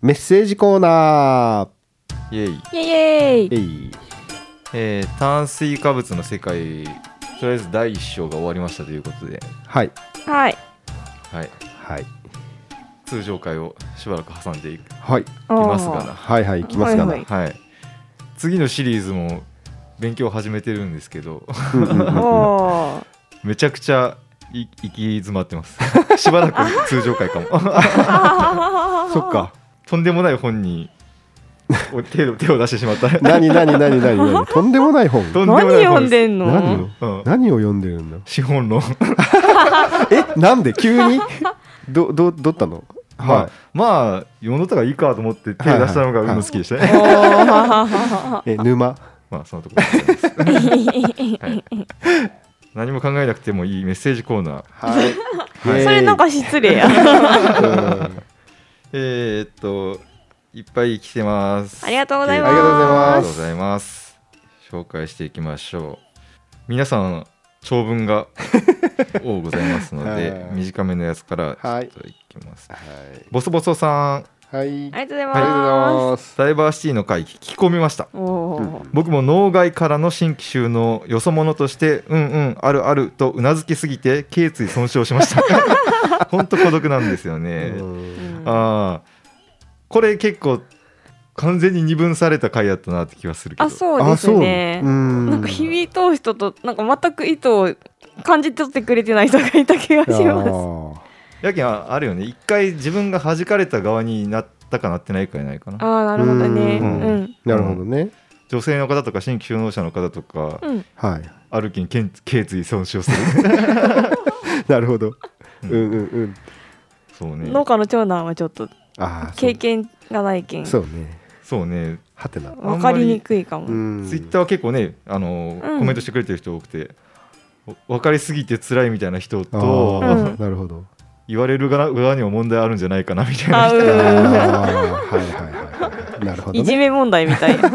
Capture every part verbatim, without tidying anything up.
メッセージコーナイエイイエイイエイー。えいえー、炭水化物の世界とりあえずだいいっ章が終わりましたということで、 はいはいはい、 はい通常回をしばらく挟んでいきはいますがな、 はいはいいきますがな、 はいはい、次のシリーズも勉強を始めてるんですけどうんうんうんうんおーめちゃくちゃい行き詰まってますしばらく通常回かもそっかとんでもない本に手を手を出してしまった何何何何何とんでもない本とんでもない何読本ですんでんの何をうん、 何を読んでるんだ資本論えなんで急にどどどったのまあ、 はまあ世の中がいいかと思って手出したのが運の好きでしたね、 おーいえ沼まあそのところでございます、はい何も考えなくてもいいメッセージコーナー、 はいそれなんか失礼やうんえー、っといっぱい来てます。 ありがとうございますありがとうございありがますとうございます。紹介していきましょう。皆さん長文が多ございますのではい短めのやつからちょはいっといきます。 はいボソボソさん、 はいありがとうございありがとうございまますダイバーシティの回聞き込みました。 すおー僕も脳外からの新規収納よそ者としてうんうんあるあるとうなずきすぎて頸椎損傷しました本当孤独なんですよね、 うんうんああこれ結構完全に二分された回やったなって気がするけどあそうですねあそううんなんか響い通す人となんか全く意図を感じ取ってくれてない人がいた気がしますやけんああるよね一回自分が弾かれた側になったかなってないかやないかなああなるほどねううんんなるほどね女性の方とか新規就農者の方とか、 うんはいあるけんけん頸椎損傷するなるほどううんんうんうんそうね農家の長男はちょっとああ経験がないけんそうねそうねはてな分かりにくいかもうんツイッターは結構ねあの、 うんコメントしてくれてる人多くて分かりすぎて辛いみたいな人あと、 ーうんなるほど言われる側側にも問題あるんじゃないかなみたいな人あうんあーはいはいはいはいなるほどねいじめ問題みたいな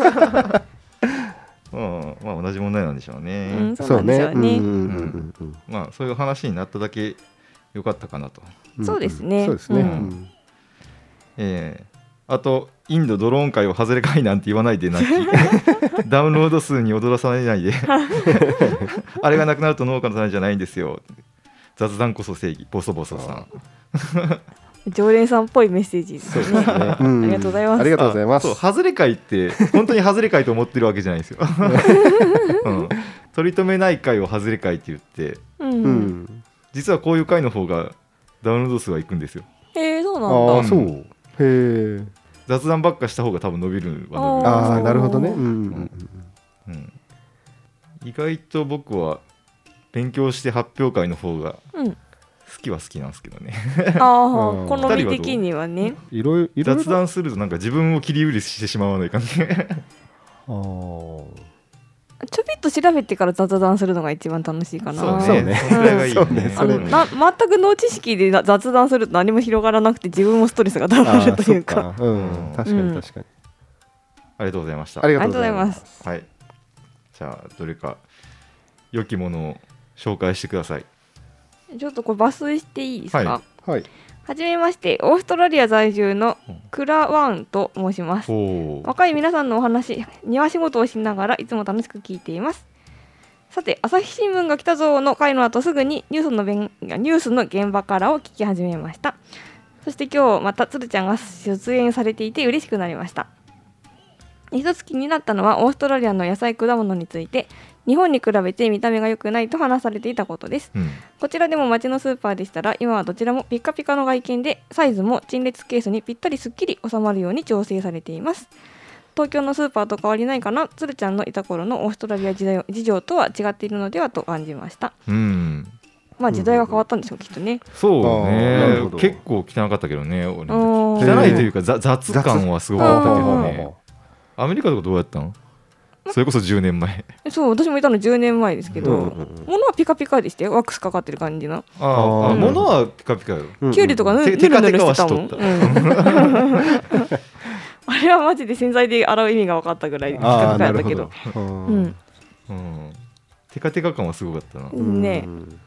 うんまあ、同じ問題なんでしょうね、 うんそうなんでしょうねうんうんうんうんまあそういう話になっただけよかったかなと、 うんそうですねそうですねうんうんえーあとインドドローン界を外れ会なんて言わないでなきダウンロード数に踊らされないであれがなくなると農家のためじゃないんですよ雑談こそ正義ボソボソさん常連さんっぽいメッセージですねあうんりがとうございますありがとうございますあそう外れ会って本当に外れ会と思ってるわけじゃないんですよ、うん、取り留めない会を外れ会って言ってうんううんん実はこういう会の方がダウンロード数はいくんですよへえそうあなんだあそうへえ雑談ばっかした方が多分伸びるは伸びるああなるほどねうんうんうん、意外と僕は勉強して発表会の方がうん好きは好きなんですけどねあうんあ好み的にはねいろいろいろいろ雑談するとなんか自分を切り売りしてしまわないかねあーちょびっと調べてから雑談するのが一番楽しいかなそうねそうねそんくらいがいいよそうねねあのな全く脳知識でな雑談すると何も広がらなくて自分もストレスが溜まるというかあーそっかうん確かに確かにありがとうございましたありがとうございますはいじゃあどれか良きものを紹介してくださいちょっとこれ抜粋していいですか、 ははいはじめましてオーストラリア在住のクラワンと申しますおー若い皆さんのお話庭仕事をしながらいつも楽しく聞いています。さて朝日新聞が来たぞの回の後すぐにニュースの弁ニュースの現場からを聞き始めました。そして今日またつるちゃんが出演されていて嬉しくなりました。一つ気になったのはオーストラリアの野菜果物について日本に比べて見た目が良くないと話されていたことです。 うんこちらでも街のスーパーでしたら今はどちらもピッカピカの外見でサイズも陳列ケースにぴったりすっきり収まるように調整されています。東京のスーパーと変わりないかな。つるちゃんのいた頃のオーストラリア時代事情とは違っているのではと感じました。 うんまあ時代が変わったんでしょうきっとね。 そうあーなるほねど結構汚かったけどね俺うん汚いというかざ雑感はすごかったけどねアメリカとかどうやったのそれこそじゅうねんまえそう私もいたのじゅうねんまえですけど、 うんうんうん物はピカピカでしたよ。ワックスかかってる感じの。 あーあうん物はピカピカようんキュウリとかぬてぬるぬるしてたもん。 テカテカうんあれはマジで洗剤で洗う意味が分かったぐらいピカああピカやったけど。 なるほどうんうんテカテカ感はすごかったなうんねうん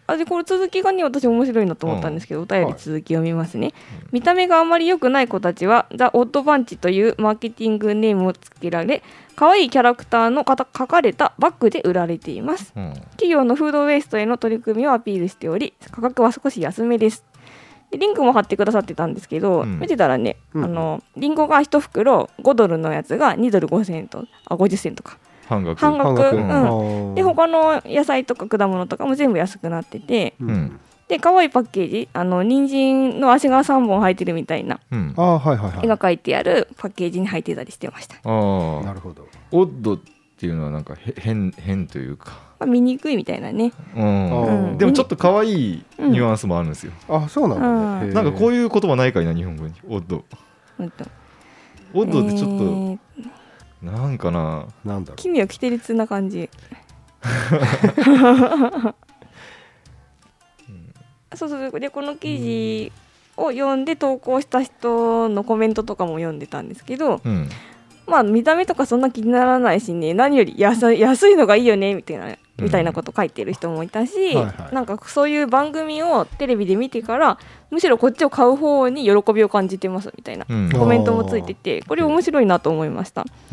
あでこれ続きがね私面白いなと思ったんですけど、お便り続き読みますね、見た目があまり良くない子たちはザ・オッドバンチというマーケティングネームをつけられ、可愛いキャラクターの書かれたバッグで売られています、うん、企業のフードウェイストへの取り組みをアピールしており、価格は少し安めです。でリンクも貼ってくださってたんですけど、うん、見てたらね、うん、あのリンゴがいち袋ごドルのやつがにドルごセント、あごじゅっセントか半額、 半額、うん、で他の野菜とか果物とかも全部安くなってて、うん、で可愛いパッケージ、あの人参の足がさんぼん生えてるみたいな、うん、絵が描いてあるパッケージに入ってたりしてました。 あ、 なるほど。 オッドっていうのはなんか変変というか、 まあ、見にくいみたいなね、 うんうん、でもちょっと可愛いニュアンスもあるんですよ、 うん、あ、そうなんだね。 なんかこういう言葉ないかいな日本語に。オッドオッドってちょっと、えーなんかな、 なんだろう、奇妙奇て烈な感じそうそうでこの記事を読んで投稿した人のコメントとかも読んでたんですけど、うん、まあ見た目とかそんな気にならないしね、何より 安, 安いのがいいよねみたいなみたいなこと書いてる人もいたし、うんはいはい、なんかそういう番組をテレビで見てからむしろこっちを買う方に喜びを感じてますみたいなコメントもついてて、これ面白いなと思いました、うん、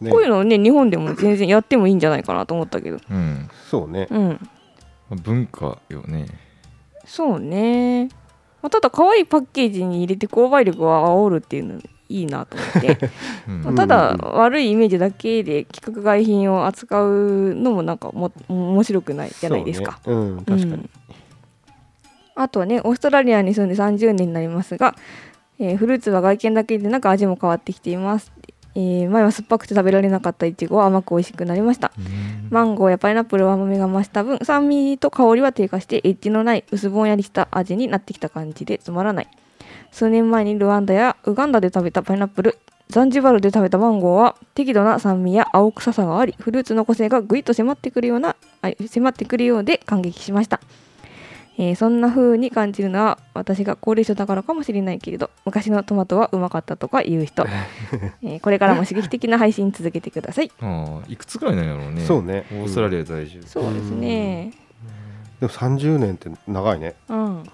こういうのをね日本でも全然やってもいいんじゃないかなと思ったけど、 うん、そうね、うん、文化よね。 そうね、まあ、ただ可愛いパッケージに入れて購買力を煽るっていうのいいなと思って、うんまあ、ただ悪いイメージだけで規格外品を扱うのもなんかも面白くないじゃないですか。 そうね、うん、確かに、うん、 あとはねオーストラリアに住んでさんじゅうねんになりますが、えー、フルーツは外見だけでなく味も変わってきています。えー、前は酸っぱくて食べられなかったイチゴは甘く美味しくなりました。マンゴーやパイナップルは甘みが増した分、酸味と香りは低下してエッジのない薄ぼんやりした味になってきた感じでつまらない。数年前にルワンダやウガンダで食べたパイナップル、ザンジバルで食べたマンゴーは適度な酸味や青臭さがあり、フルーツの個性がぐいっと迫ってくるような迫ってくるようで感激しました。えー、そんな風に感じるのは私が高齢者だからかもしれないけれど、昔のトマトはうまかったとか言う人、えー、これからも刺激的な配信続けてください。 あいくつくらいなんやろうね。 そうね、 オーストラリア在住、 うん、そうですね。 でもさんじゅうねんって長いね、 うんうん、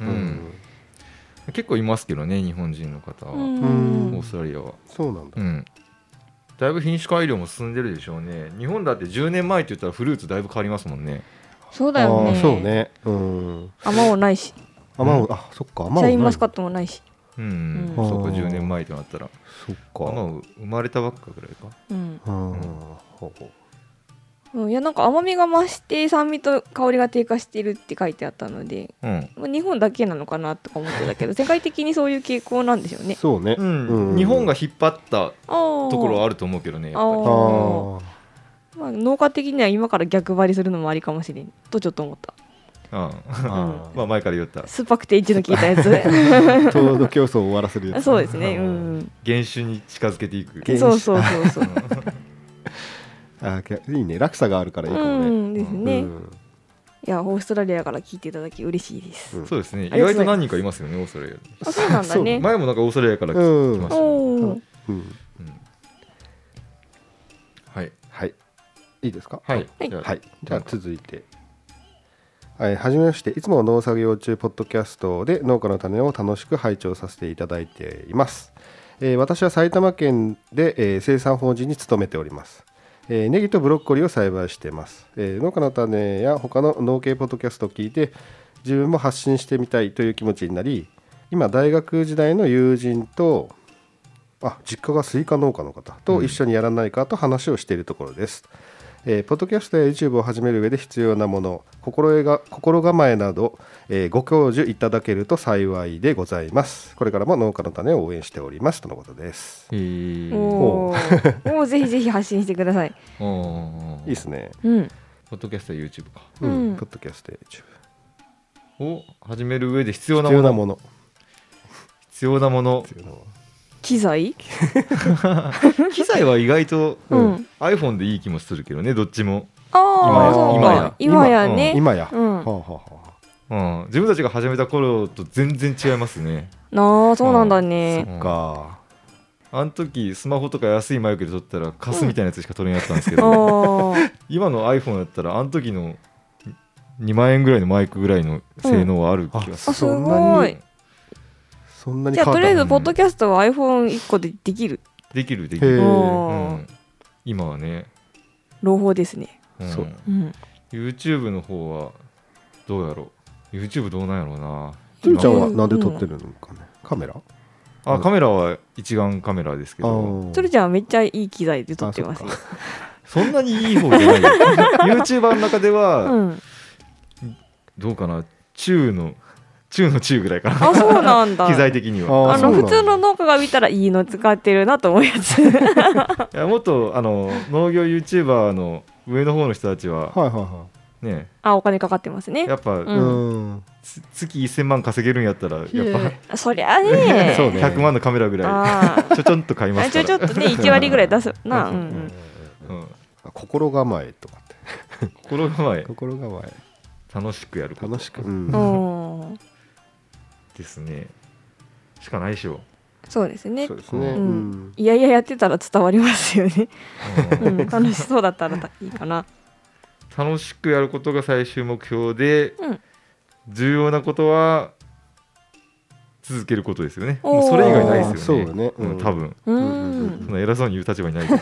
結構いますけどね日本人の方は、うん、オーストラリアは。 そうなんだ、 うん、だいぶ品種改良も進んでるでしょうね。日本だってじゅうねんまえって言ったらフルーツだいぶ変わりますもんね。 そうだよね。 あそうね、うん、 あまおうないし、 あまおう、あそっか、あまおうない、 シャインマスカットもないし、 うん、うん、そうかじゅうねんまえとなったらそっか、 あまおう生まれたばっかぐらいか、 うんうん、 ほうほう、うん、いやなんか甘みが増して酸味と香りが低下してるって書いてあったので、うん、日本だけなのかなとか思ってたけど世界的にそういう傾向なんでしょうね。 そうね、 うんうん、日本が引っ張ったところはあると思うけどね、やっぱり。あまあ、農家的には今から逆張りするのもありかもしれんとちょっと思った。 ああ、うん、まあ前から言った酸っぱくてエッジの効いたやつ糖度競争を終わらせるやつ。 そうですね、うん、 原種に近づけていく。 そうそうそうそうあいいね、落差があるからいいかもね、 うんですね、うん、いやオーストラリアから聞いていただき嬉しいです、 うん、そうですね、意外と何人かいますよねオーストラリア。 あそうなんだね。 前もなんかオーストラリアから来ましたね、うんうんうん、はいはいいいですか。 はい、 はい、はい、じゃあ続いて、はい、はじめまして。いつも農作業中ポッドキャストで農家の種を楽しく拝聴させていただいています。えー、私は埼玉県で、えー、生産法人に勤めております。えー、ネギとブロッコリーを栽培しています。えー、農家の種や他の農系ポッドキャストを聞いて自分も発信してみたいという気持ちになり、今大学時代の友人とあ実家がスイカ農家の方と一緒にやらないかと話をしているところです。うんえー、ポッドキャストや YouTube を始める上で必要なもの、心得が心構えなど、えー、ご教授いただけると幸いでございます。これからも農家の種を応援しておりますとのことです。 へーおおぜひぜひ発信してください。 おいいですね、 うん、 ポッドキャストや YouTube か、 うんうん、ポッドキャストや YouTube を始める上で必要なもの、必要なもの必要なもの機材機材は意外と、うん、iPhone でいい気もするけどね、どっちも。 あ今や今やね、 今や、 うんはあはあはあうん、自分たちが始めた頃と全然違いますね。 ああそうなんだね、 うん、そっか。 あの時スマホとか安いマイクで撮ったらカスみたいなやつしか撮れなかったんですけど、うん、今の iPhone だったらあの時のにまんえんぐらいのマイクぐらいの性能はある気がする、 あすそんなにごい。 そんなにじゃあとりあえずうんポッドキャストは アイフォンいっこでできる。 できるできへる、 ーおーうん、今はね、 朗報ですね。 うんそううん。 YouTube の方はどうやろう YouTube どうなんやろうな。 つるちゃんはうんなんで撮ってるのかね、カメラあカメラは一眼カメラですけど、 ーそれじゃあめっちゃいい機材で撮ってますよあ。 そんなにいい方じゃないよYouTuber の中では、 うん。 どうかな、中の中の中ぐらいかなあ、そうなんだ。 機材的には。 あのあーそうなんだ普通の農家が見たらいいの使ってるなと思うやつ。 いやもっとあの農業 YouTuber の上の方の人たちははいはいはね、 あ、お金かかってますね。 やっぱ、 ういうんんつ月せんまん稼げるんやったらやっぱそりゃね。 そうねひゃくまんのカメラぐらあいちょちょんと買いまあ。 すから。 ちょちょっとねいち割ぐらい出すな。うんうん。 うん、 心構えとかって心構え心構え楽しくやること楽しく、うんうんですね。しかないでしょ。 そうですねそう。ですね、 ううんんいやいややってたら伝わりますよね。 うんうん、楽しそうだったらいいかな。 楽しくやることが最終目標で、 うん重要なことは続けることですよね。 おーもうそれ以外ないですよね。 そうだねうんうん多分ううんうんん。 そんな偉そうに言う立場にないけど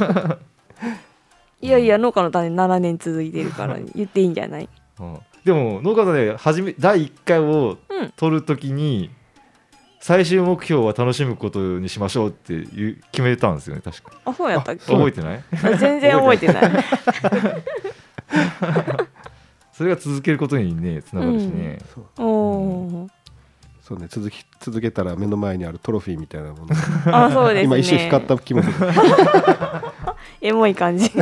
いやいや農家の種ななねん続いてるから言っていいんじゃない？ うんでも農家のね初めだいいっかいをうん取るときに最終目標は楽しむことにしましょうっていう決めたんですよね確か。 あ、そうやったっけ？ 覚えてない全然覚えてない。 それが続けることにねつながるしね、 そうおお。 そうね続き続けたら目の前にあるトロフィーみたいなものあ、そうですね。 今一瞬光った気もするエモい感じ。 うん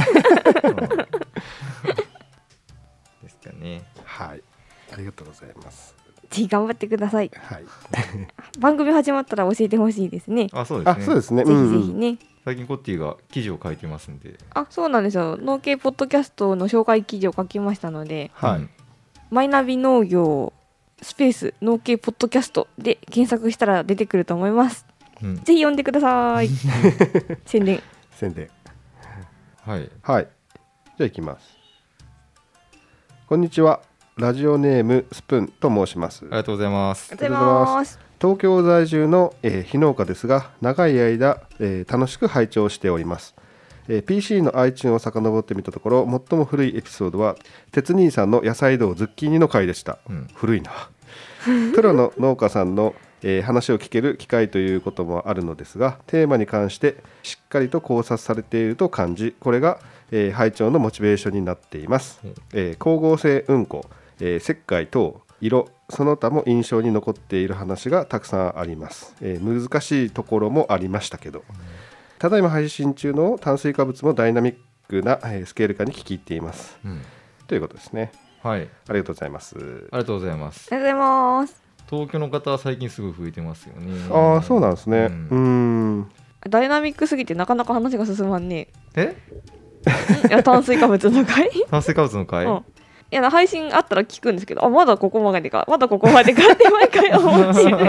ですかね。 はいありがとうございますぜひ頑張ってください。 はい番組始まったら教えてほしいですね。 あそうですね。 あそうですねぜひぜうんうんひね。 最近コッティが記事を書いてますんで、 あ、そうなんですよ。農系ポッドキャストの紹介記事を書きましたので、 はい、 うんマイナビ農業スペース農系ポッドキャストで検索したら出てくると思います。 うんぜひ読んでください。宣伝。 宣伝はい。 はいじゃあ行きますこんにちはラジオネームスプーンと申しますありがとうございますありがとうございます。 東京在住の、えー非農家ですが長い間、えー楽しく拝聴しております、えー ピーシー の iTunes を遡ってみたところ最も古いエピソードは鉄兄さんの野菜道ズッキーニの回でした、 うん古いなプロの農家さんの、えー話を聞ける機会ということもあるのですがテーマに関してしっかりと考察されていると感じこれが、えー拝聴のモチベーションになっています、 うんえー光合成運行、えー石灰等色その他も印象に残っている話がたくさんあります、えー難しいところもありましたけど、ただいま配信中の炭水化物もダイナミックな、えースケール感に聞き入っていますうんということですね。 はい。 ありがとうございます。 ありがとうございます。 ありがとうございます。 東京の方は最近すごい増えてますよね。 ああそうなんですね。 ううんーんダイナミックすぎてなかなか話が進まんね。 えいや炭水化物の回。 炭水化物の会、 うん。いや配信あったら聞くんですけど、あまだここまでか、まだここまでかって毎回思うし、ね。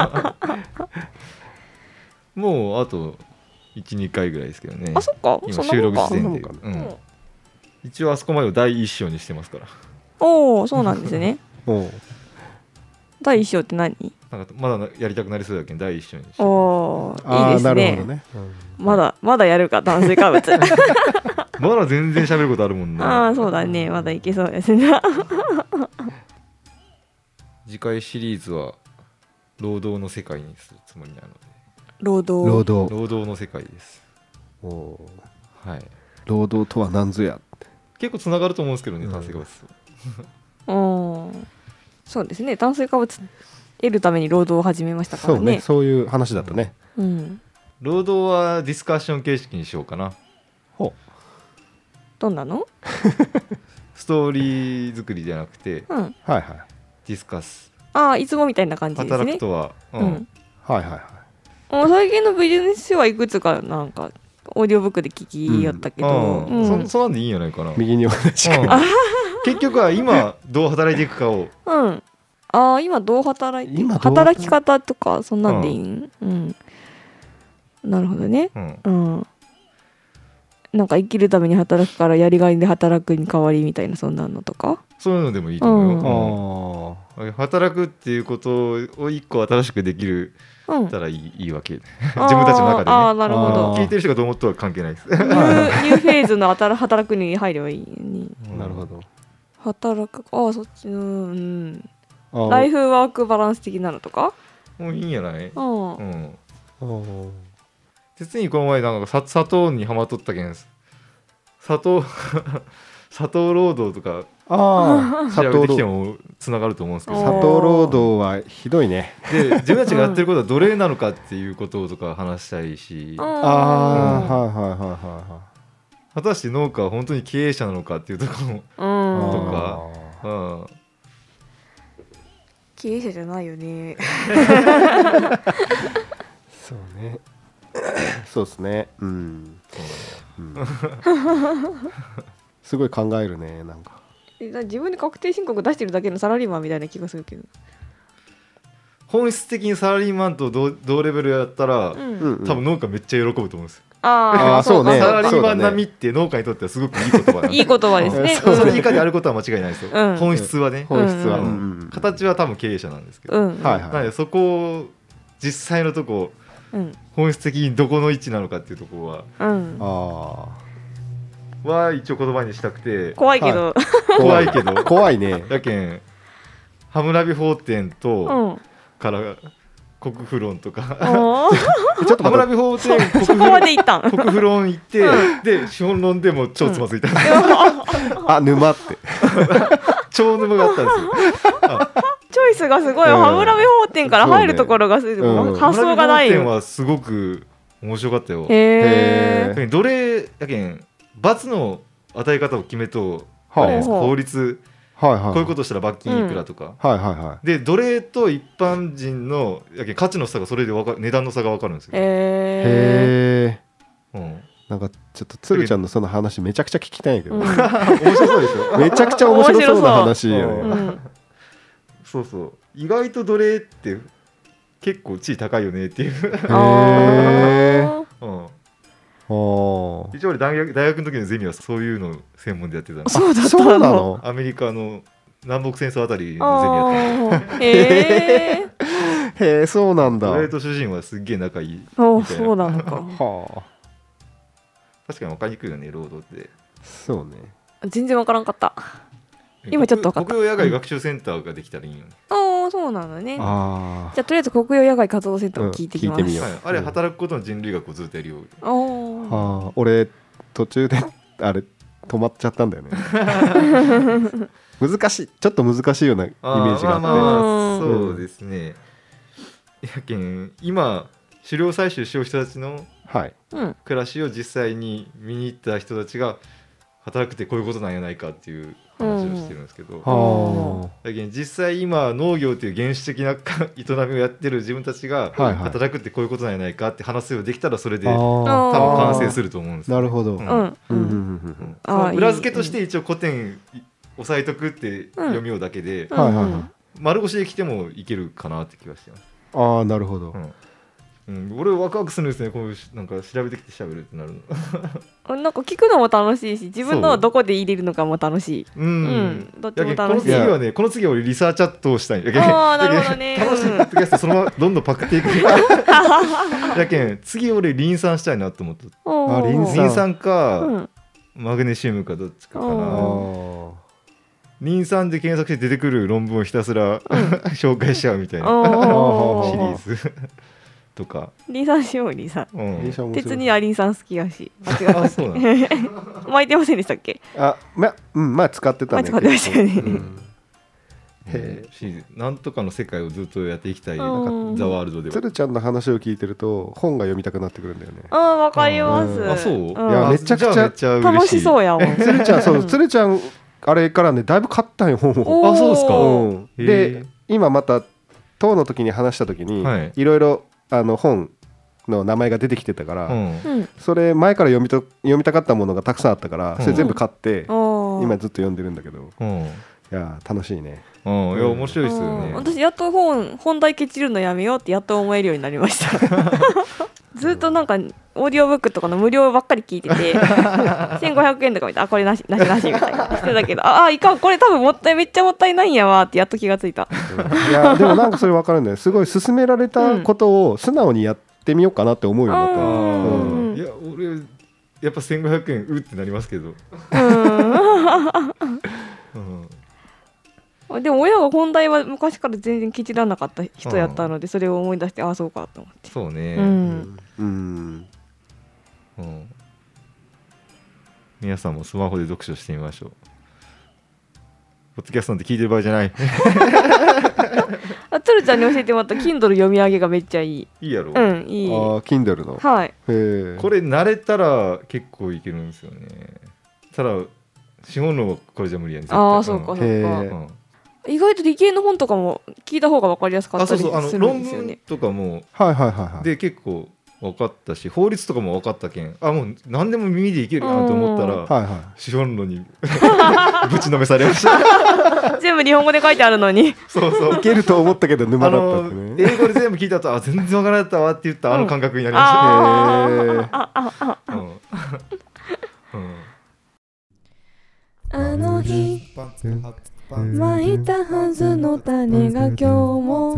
もうあといち、にかいぐらいですけどね。 あ、そっか。 今そんなもんか収録時。点で、 そんなうんうん一応あそこまでを第一章にしてますから。 おお、そうなんですね。 おう第一章って何？ なんかまだやりたくなりそうだけど第一章にして。 おお、いあーいですねなるほど。ね。 まだまだやるか炭水化物。 まだ全然喋ることあるもんね。 ああ、そうだね。まだいけそうですね。 次回シリーズは労働の世界にするつもりなので、 労働。 労働労働の世界です。 おうはい。 労働とは何ぞや。 結構つながると思うんですけどね、炭水化物と。 うん。そうですね。炭水化物得るために労働を始めましたからね。 そうねそういう話だとね。 うん。 労働はディスカッション形式にしようかな。 ほどんなの？ ストーリー作りじゃなくてうん。 うはいはいディスカス。 ああ、いつもみたいな感じですね。 働くとは、ううんん。 はいはいはい。 もう最近のビジネス書はいくつかなんかオーディオブックで聞きやったけど、 うんうんそそんなんでいいんじゃないかな。うん右に同じく。 結局は今どう働いていくかを、 うん。ああ、今どう働いて今どう働き方とかそんなんでいいん？うん。なるほどね。 うん、 うん。なんか生きるために働くからやりがいで働くに代わりみたいなそんなのとか。 そういうのでもいいと思うよ、うん、働くっていうことを一個新しくできるたらいい、うん、いいわけ自分たちの中でね。 あなるほど。 聞いてる人がどう思ったら関係ないですニュー、ニューフェーズの働くに入ればいいに、 うん、なるほど。 働くああそっちの、うん、ライフワークバランス的なのとかもういいんじゃない。 うん、 うん、実にこの前なんか砂砂糖にハマっとったけん砂糖砂糖労働とかあ調べてきてもつながると思うんですけど、 砂糖労働はひどいね。 で自分たちがやってることは奴隷なのかっていうこととか話したいし、 ああ、うん、はいはいはいはい果たして農家は本当に経営者なのかっていうところも、うん、とか、うん、 経営者じゃないよねそうねそうですね、うん、うん、すごい考えるね。なんか自分で確定申告出してるだけのサラリーマンみたいな気がするけど、 本質的にサラリーマンと 同, 同レベルやったら、うん、多分農家めっちゃ喜ぶと思うんですよ。 ああそうね。サラリーマン並みって農家にとってはすごくいい言葉なんでいい言葉ですね。 それ以下であることは間違いないですよ、うん、本質はね、 本質は、 うん、形は多分経営者なんですけど、 うん、 はいはい、なのでそこを実際のとこ、うん、本質的にどこの位置なのかっていうところは、うん、あは一応言葉にしたくて怖いけど、 はい、怖いけど怖いね。 だけんハムラビ法典と、うん、から国フロンとかちょっとハムラビ法典国フロン国フロン行って、うん、で資本論でも超つまずいた、うん、 あ沼って超沼があったんですよチョイスがすごい、うん、ハムラビ法典から入るところが、ね、うん、発想がないよ。 ハムラビ法典はすごく面白かったよ。 へー奴隷やけん罰の与え方を決めと、はあ、法律、はいはい、こういうことしたら罰金いくらとか、 うん、はいはいはい、 で奴隷と一般人のやけん価値の差がそれでわかる、値段の差が分かるんですよ。 へー、うん、なんかちょっとつるちゃんのその話めちゃくちゃ聞きたいんやけど、うん、面白そうでしょめちゃくちゃ面白そうな話よね、うん、 そうそう、意外と奴隷って結構地位高いよねっていう。へー、うん、 一応俺大学、大学の時のゼミはそういうの専門でやってたの。 そうだったの。 そうなの。 アメリカの南北戦争あたりのゼミやったの。 へえへえ、そうなんだ。 俺と主人はすっげえ仲いいみたいな。 そうなのか。 はあ、確かに分かりにくいよね、労働って。 そうね、 全然分からんかった。今ちょっと分かった。 国用野外学習センターができたらいいよね。 ああ、そうなのね。あ、じゃあとりあえず国用野外活動センターを聞いてきます、うん、聞いてみよう、 はい、あれ働くことの人類学をずっとやるよ。 ああ、 俺途中であれ止まっちゃったんだよね難しい、ちょっと難しいようなイメージがあって、 まあまあそうですね、うん、やけん今狩猟採集しよう人たちの暮らしを実際に見に行った人たちが働くってこういうことなんやないかっていう話をしてるんですけど、うん、だけど実際今農業という原始的な営みをやってる自分たちが働くってこういうことなんやないかって話すようできたらそれで多分完成すると思うんですよ、 ね、なるほど、うんうんうん、 その裏付けとして一応古典押さえとくって読みようだけで、うん、丸腰で来てもいけるかなって気がしてます。 ああ、なるほど、 うんうん、俺ワクワクするんですね、こういうなんか調べてきて喋るってなるのなんか聞くのも楽しいし、自分のどこで入れるのかも楽しい。う、うん、どっちも楽しい。 この次はね、この次は俺リサーチャットをしたい。 ああ、なるほどね。 楽しいポッドキャストそのままどんどんパクっていくやけん次俺リン酸したいなと思った。あ、リン酸、リン酸か、うん、マグネシウムかどっちかかな。リン酸で検索して出てくる論文をひたすら、うん、紹介しちゃうみたいなシリーズとか。リン酸しよう、リン酸、うん、鉄にはリン酸好きやし。あ、違う。あ、そうなんだ巻いてませんでしたっけ。 あ、ま、うん、まあ使ってたね。 使ってましたよね、うん、 へえ、なんとかの世界をずっとやっていきたい、なんかザワールドでは。 つるちゃんの話を聞いてると本が読みたくなってくるんだよね。 あ、わかります。 あ、そう。 いや、めちゃくちゃ楽しそうやもん。 つるちゃん、そう、つるちゃんあれからねだいぶ買ったんよ本を。 あ、そうですか、うん、 で今また当の時に話した時に、はい、いろいろあの本の名前が出てきてたから、うん、それ前から読みと読みたかったものがたくさんあったから、それ全部買って、うん、今ずっと読んでるんだけど、うん、いいや楽しいね。 うん、いや面白いですよね。 私やっと本本題ケチるのやめようってやっと思えるようになりましたずっとなんかオーディオブックとかの無料ばっかり聞いててせんごひゃくえんとか見てあこれなしなしなしみたいなしてたけどああいかんこれ多分もったいめっちゃもったいないんやわってやっと気がついた。 いやでもなんかそれ分かるんだよ。すごい勧められたことを素直にやってみようかなって思うようになった、 うんうん、いや俺やっぱせんごひゃくえんうってなりますけどうんでも親が本題は昔から全然ケチらなかった人やったので、それを思い出してああそうかと思って。 そうね、 うんうんうん、皆さんもスマホで読書してみましょう。ポッドキャストなんて聞いてる場合じゃないあつるちゃんに教えてもらった Kindle 読み上げがめっちゃいい。 いいやろ、 うんいい。 ああ Kindle のはい。 へえこれ慣れたら結構いけるんですよね。ただ資本論はこれじゃ無理やね。 ああそうかそうか、 へえうん意外と理系の本とかも聞いた方が分かりやすかったりすあそうそうあのるん論文ですよね。 とかもはいはいはいはいで結構分かったし法律とかも分かったけんあもう何でも耳でいけるなと思ったらはいはい資本論にぶちのめされました全部日本語で書いてあるのにそうそういけると思ったけど沼あだったっのてね。 英語で全部聞いた後あ全然分からなかったわって言ったあの感覚になりまあした、うんうんあの日まいたはずの種が今日も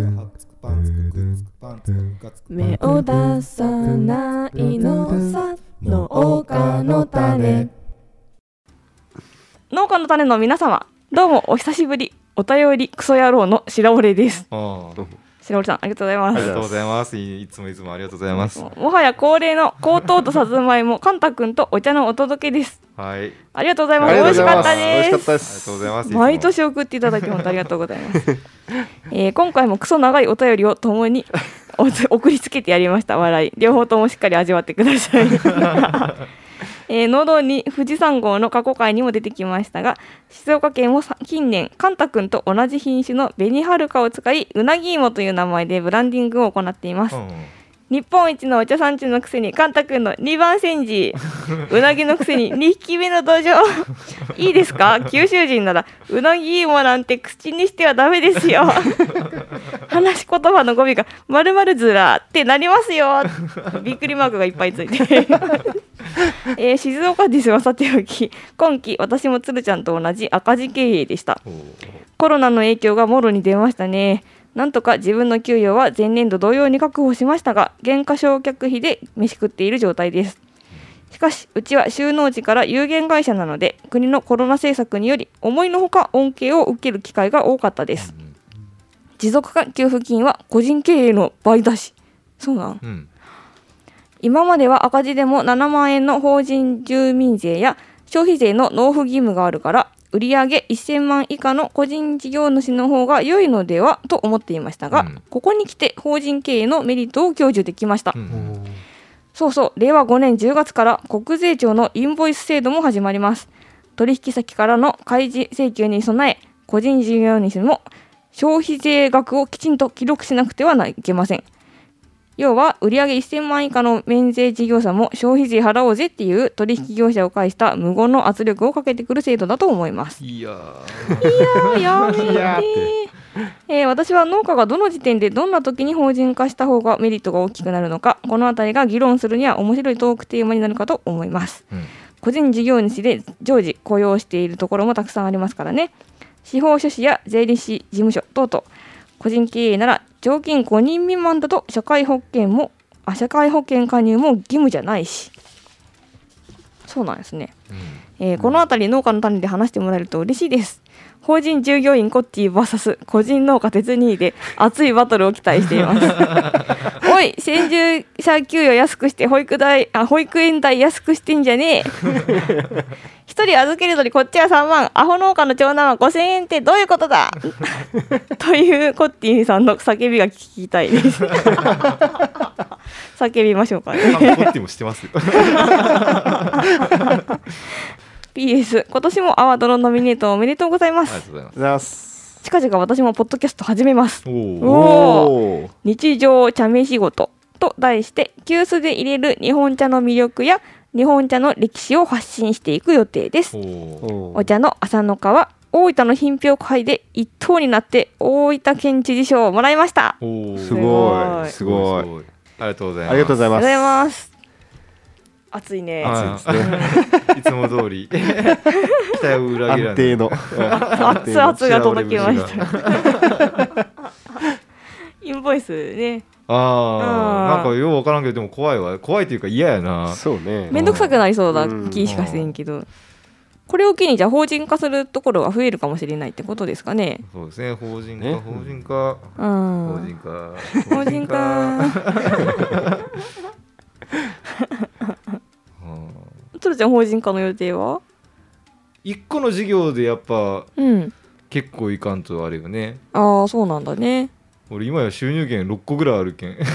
芽を出さないのさ農家の種。農家の種の皆様どうもお久しぶり。お便りクソ野郎の白折です。 あ白折さんありがとうございます。 ありがとうございます。いいつもいつもありがとうございます。 ももはや恒例の高糖とさつまいもカンタ君とお茶のお届けです。 はい。 ありがとうございます。 ありがとうございます美味しかったです。 美味しかったでありがす。 とうございます。 毎年送っていただき本当ありがとうございます、えー、今回もクソ長いお便りをともにお送りつけてやりました。笑い両方ともしっかり味わってくださいえー、喉に富士山号の過去回にも出てきましたが静岡県も近年カンタ君と同じ品種の紅はるかを使いうなぎ芋という名前でブランディングを行っています、 うん日本一のお茶産地のくせにカンタ君のにばん煎じうなぎのくせににひきめの土壌いいですか九州人ならうなぎ芋なんて口にしてはダメですよ話し言葉の語尾がまるまるずらってなりますよびっくりマークがいっぱいついて、えー、静岡ですはさておき今期私もつるちゃんと同じ赤字経営でした。コロナの影響がもろに出ましたね。なんとか自分の給与は前年度同様に確保しましたが減価償却費で飯食っている状態です。しかしうちは収納時から有限会社なので国のコロナ政策により思いのほか恩恵を受ける機会が多かったです。持続化給付金は個人経営の倍だしそうなん、うん、今までは赤字でもななまんえんの法人住民税や消費税の納付義務があるから売上せんまん以下の個人事業主の方が良いのではと思っていましたが、うん、ここに来て法人経営のメリットを享受できました、うん、そうそうれいわごねんじゅうがつから国税庁のインボイス制度も始まります。取引先からの開示請求に備え個人事業主も消費税額をきちんと記録しなくてはいけません。要は売上せんまん以下の免税事業者も消費税払おうぜっていう取引業者を介した無言の圧力をかけてくる制度だと思います。 いやーいやーやめてー、えー、私は農家がどの時点でどんな時に法人化した方がメリットが大きくなるのかこのあたりが議論するには面白いトークテーマになるかと思います、うん、個人事業主で常時雇用しているところもたくさんありますからね。司法書士や税理士事務所等々個人経営なら常勤ごにん未満だと社会保険もあ社会保険加入も義務じゃないしそうなんですね、うんえー、このあたり農家の種で話してもらえると嬉しいです。法人従業員コッティ ブイエス 個人農家鉄にで熱いバトルを期待していますおい先住者給与安くして保育代あ保育園代安くしてんじゃねえ一人預けるのにこっちはさんまんアホ農家の長男はごせんえんってどういうことだというコッティさんの叫びが聞きたいです叫びましょうかねコッティもしてますよピーエス 今年もアワードのノミネートおめでとうございます。 ありがとうございます。 近々私もポッドキャスト始めます。 おお日常茶飯ごとと題して急須で入れる日本茶の魅力や日本茶の歴史を発信していく予定です。 お, お茶の朝の川大分の品評会で一等になって大分県知事賞をもらいました。 おーすごいすごいすごいありがとうございます。 ありがとうございます。 ありがとうございます。暑いね。 暑いですね。いつも通り期待を裏切らない安定の熱々が届きました。インボイスね。 ああ、なんかようわからんけどでも怖いわ。怖いというか嫌やな。 そうね。 めんどくさくなりそうな気しかせんけど、これを機にじゃあ法人化するところが増えるかもしれないってことですかね。 そうですね。法人化、 ね法人化、 うん法人化、 法人化。トロちゃん法人化の予定は？ 一個の事業でやっぱうん。 結構いかんとあれよね。 ああそうなんだね。 俺今や収入源ろっこぐらいあるけん。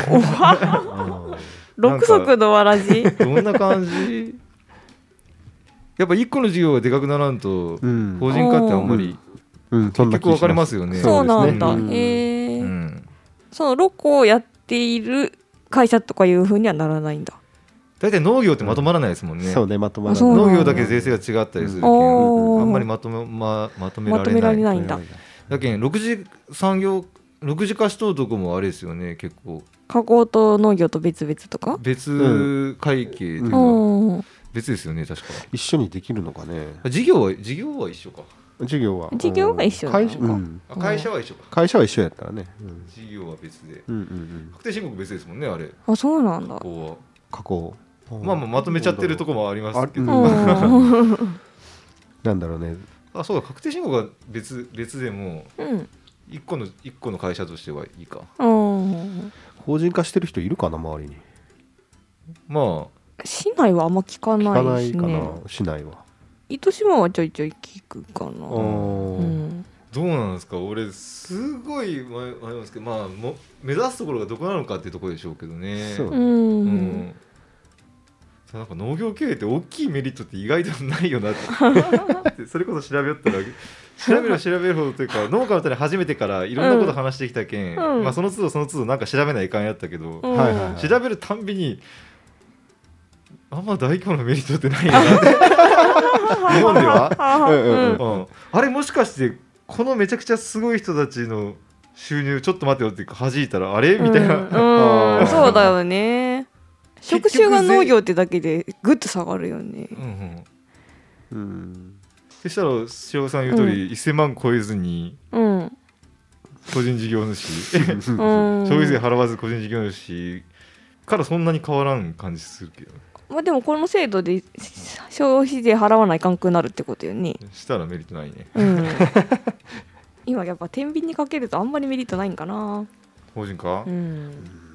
六足のわらじ。 どんな感じ？やっぱ一個の事業がでかくならんと、 うん法人化ってあんまりうん、そんな気結局分かれますよね。 そうなんだ。 そうですねへえ。 うん。 そのろっこをやっている会社とかいう風にはならないんだ。 大体農業ってまとまらないですもんね。 そうね、まとまらあそうなんだ農業だけ税制が違ったりするけん、 おーあんまりまとめ、ま、まとめらまとめられない。 れないんだ。 だけんろく次産業ろく次化しとうとこもあれですよね。結構加工と農業と別々とか。 別会計というか、 うん。 別ですよね確か。 一緒にできるのかね。 事業は事業は一緒か。 事業は事業が一緒なのか会社、うん、 あ会社は一緒か。 会社は一緒やったらね、うん事業は別で。 うんうんうん、 確定申告別ですもんねあれ。 あそうなんだ。 こ加工うはまあまあまとめちゃってるとこもありますけど。 あうん。 なんだろうね、 あそうだ確定申告は別別でもうん。 一個の一個の会社としてはいいか。 うん。 法人化してる人いるかな周りに。 まあ市内はあんま聞か聞かなないいかな、 しね。 市内は。 糸島はちょいちょい聞くかな。 あうーん。 どうなんですか。俺すごい迷迷いますけど、まあも目指すところがどこなのかっていうところでしょうけどね。 そうう。 うんん。なんか農業経営って大きいメリットって意外とないよなってそれこそ調べよったら調べろ調べるほどというか農家の種始めてからいろんなこと話してきたけん、 うんまあ、その都度その都度なんか調べないかんやったけど、 うんはいはいはい調べるたんびにあんま大規模なメリットってないよなって日本では、 あうんうんうんうん、あれもしかしてこのめちゃくちゃすごい人たちの収入ちょっと待ってよって弾いたらあれみたいな、 うんあーそうだよね。職結局種が農業ってだけでグッと下がるよね。 うんうん、 うんそしたら塩尾さん言う通り、せんまん超えずにうん。うん。 個人事業主消費税払わず個人事業主からそんなに変わらん感じするけどまあでもこの制度で消費税払わないかんくなるってことよね。 したらメリットないね。 うん。今やっぱ天秤にかけるとあんまりメリットないんかな。 法人化、 うん。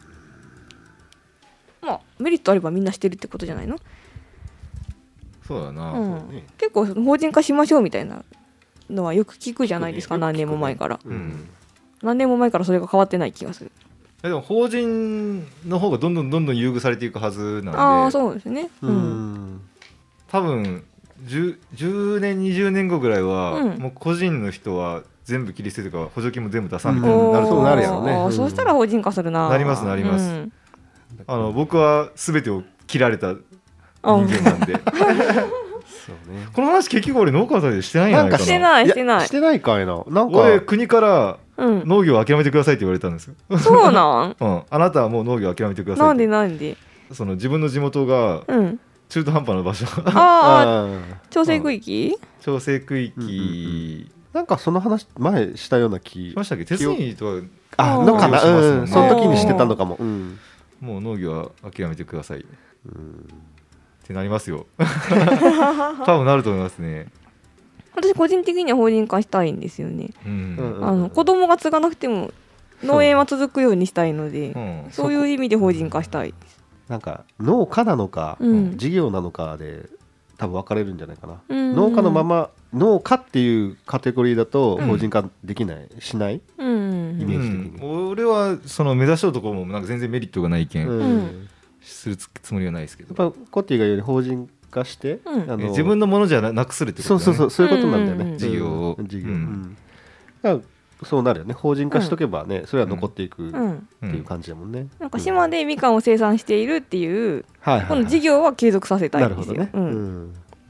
まあメリットあればみんなしてるってことじゃないの？ そうだな、 うんそうね結構法人化しましょうみたいなのはよく聞くじゃないですか、 聞くね何年も前から。 うん何年も前からそれが変わってない気がする。 でも法人の方がどんどんどんどん優遇されていくはずなんで、 ああそうですね。 ううん。 ん多分 10, じゅうねんにじゅうねんごぐらいは、 うんもう個人の人は全部切り捨てとか補助金も全部出さんみたいうんになるとそう思うなるやろねあーそうしたら法人化するな。 なりますなりますうんあの僕は全てを切られた人あ間なんでそうねこの話結局俺農家のでしてないんじゃないかなしてないいしてないやしてないかいななんか俺国からうん。 農業を諦めてくださいって言われたんですよ、 そうなん？ うん、あなたはもう農業を諦めてくださいなんってでなんで？ その自分の地元がうん。 中途半端な場所あああー調整区域？ 調整区域、 うんうんなんかその話前したような気しましたっけ手数料とはあのかなしますもんねうんその時にしてたのかもうんもう農業は諦めてくださいっうんてなりますよ多分なると思いますね、 私個人的には法人化したいんですよね。 うんうんあの子供が継がなくても農園は続くようにしたいので、 うんそういう意味で法人化したい。 なんか農家なのかうん事業なのかで多分分かれるんじゃないかなうん農家のまま農家っていうカテゴリーだとうん法人化できないしないうんイメージ的にうん俺はその目指しとるところもなんか全然メリットがないけん、 うんうんするつつもりはないですけど、 やっぱコッティが言うように法人化してうんあのえ自分のものじゃななくするってことだねそうそうそうそういうことなんだよねうんうんうん事業をうん事業うんうんだからそうなるよね法人化しとけばねそれは残っていくっうんていう感じだもんねなんか島でみかんを生産しているっていうはいはいはいこの事業は継続させたいなんるほどねですよ。うんうん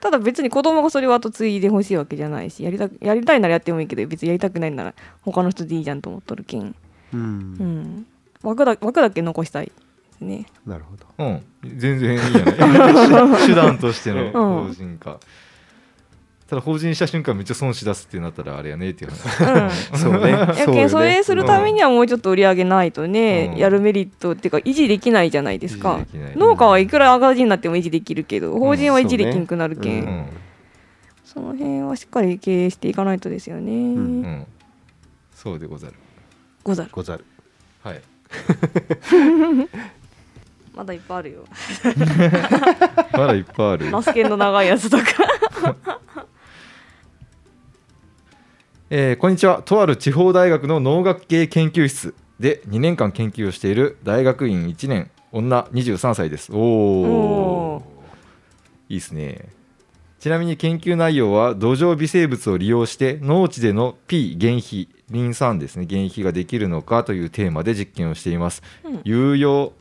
ただ別に子供がそれを後継いでほしいわけじゃないし、やりたやりたいならやってもいいけど、別にやりたくないなら他の人でいいじゃんと思っとるけん、 うんうん、枠だ枠だけ残したいですね。 なるほど。 うん全然いいじゃない手段としての法人化、ただ法人した瞬間めっちゃ損し出すってなったらあれやねっていう話、 うん、 そうね。 やけんそれするためにはもうちょっと売り上げないとね、 うん、 やるメリットっていうか維持できないじゃないですか。 維持できない農家はいくら赤字になっても維持できるけど、法人は維持できんくなるけん、 うんうんその辺はしっかり経営していかないとですよね、 んうん、そうでござる。 ござるござる。 はいまだいっぱいあるよまだいっぱいある。 ナスケンの長いやつとかえーこんにちは。とある地方大学の農学系研究室でにねんかん研究をしている大学院いちねん女にじゅうさんさいです。おおおいいですね。ちなみに研究内容は土壌微生物を利用して農地での P 減肥リン酸ですね減肥ができるのかというテーマで実験をしています、 うん、 有用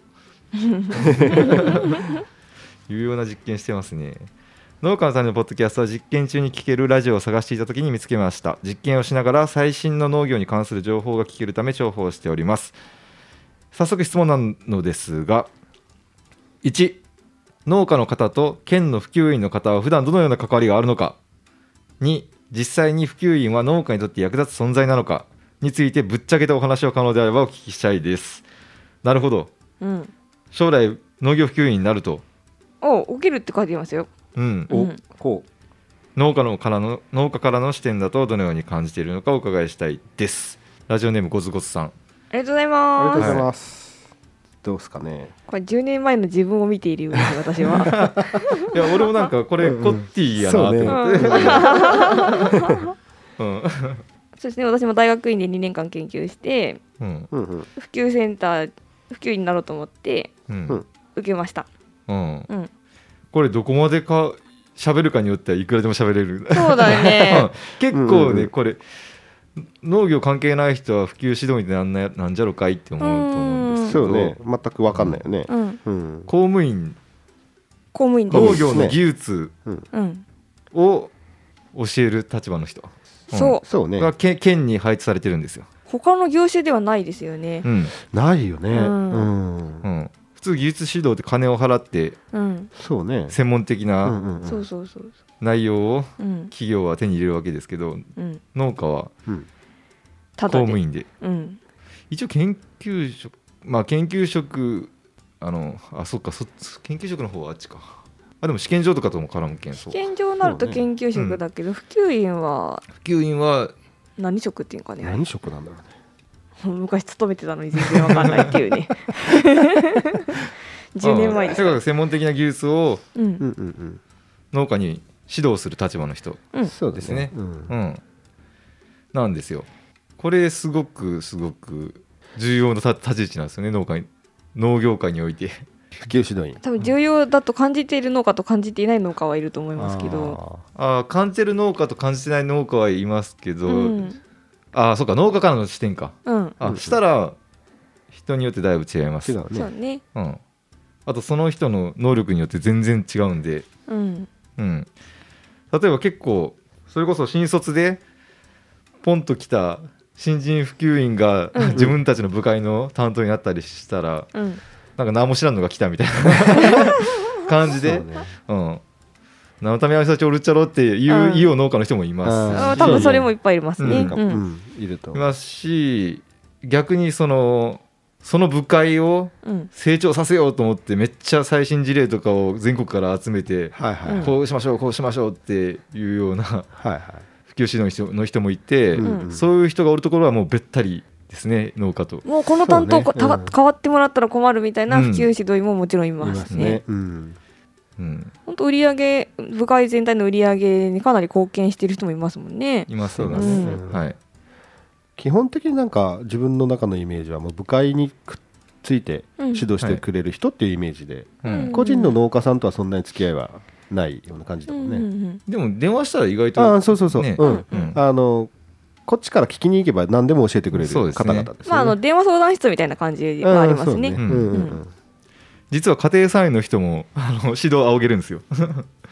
有用な実験してますね。農家の種のポッドキャストは実験中に聞けるラジオを探していた時に見つけました。実験をしながら最新の農業に関する情報が聞けるため重宝しております。早速質問なのですが、いち農家の方と県の普及員の方は普段どのような関わりがあるのか。に実際に普及員は農家にとって役立つ存在なのかについてぶっちゃけたお話を可能であればお聞きしたいです。なるほど、 うん、 将来農業普及員になると、 お起きるって書いてますよ、 うんお、 うんこ農家のからの農家からの視点だとどのように感じているのかお伺いしたいです。ラジオネームゴツゴツさん。 ありがとうございあります。 がとうございます。どうですかね。 これじゅうねんまえの自分を見ているようです私はいや俺もなんかこれコッティやなって思って、うんそうですね、私も大学院でにねんかん研究してうんうんうん普及センター普及員になろうと思ってうん受けました、 うんうん、 これどこまでか喋るかによってはいくらでも喋れる。 そうだよね結構ね、 うんうんこれ農業関係ない人は普及指導員ってなんななんじゃろかいって思うと思うんですけど、 そうね、全く分かんないよね。 うん、 うん公務員公務員で農業の技術うん、 を教える立場の人、うんそうそうね。 が県県に配置されてるんですよ、 他の業種ではないですよねうんないよね。 ううんん。 うん、普通技術指導って金を払ってうん、 そうね。 専門的うんなうんうんそうそうそう内容をうん企業は手に入れるわけですけど、 うん農家はうんただで公務員でうん一応研究職まあ研究職あのあそっかそ研究職の方はあっちか。あでも試験場とかとも絡むけんそう試験場になると研究職だけど、普及員は普及員は何職っていうかね何職なんだろうね。 昔勤めてたのに全然わかんないっていうねじゅうねんまえですだから専門的な技術をうんうんうん農家に指導する立場の人、 うんうん。そうですねうんうん、なんですよ。これすごくすごく重要な立立ち位置なんですよね、農家に農業界において。 普及指導員。 多分重要だと感じている農家と感じていない農家はいると思いますけど、 あ感じてる農家と感じてない農家はいますけど、 うんあそうか農家からの視点か。 うんあ、 うんしたら人によってだいぶ違います。 あー違うそうね。 ねうん、あとその人の能力によって全然違うんで、 うんうん、例えば結構それこそ新卒でポンと来た新人普及員が、 うん自分たちの部会の担当になったりしたら、 うんなんか何も知らんのが来たみたいな感じで、 そうねうん、何のためにあいつたちおるっちゃろっていう、 うん言いよう農家の人もいますああー多分それもいっぱいいますね、 うんうんうん。いるとい。ますし、逆にそのその部会をうん成長させようと思ってめっちゃ最新事例とかを全国から集めて、 はいはい。 うんこうしましょうこうしましょうっていうようなはいはい。 普及指導の人の人もいて、 うんそういう人がおるところはもうべったりですね、農家と。 もうこの担当、 そうねたうん変わってもらったら困るみたいなうん普及指導員ももちろんいいまますすね。 ね。うん。 うん、 本当売り上げ部会全体の売り上げにかなり貢献している人もいますもんね。 いますそういます、 だねうんはい、 基本的になんか自分の中のイメージはもう部会にくっついてうん指導してくれる人っていうイメージで、 うん個人の農家さんとはそんなに付き合いはないような感じだもんね。 うんうんうんでも電話したら意外とああそうそうそう、 ねうんうんあのこっちから聞きに行けば何でも教えてくれるそうですね方々ですよね。 まああの電話相談室みたいな感じはありますね。 うんそううんうんうん実は家庭菜園の人もあの指導を仰げるんですよ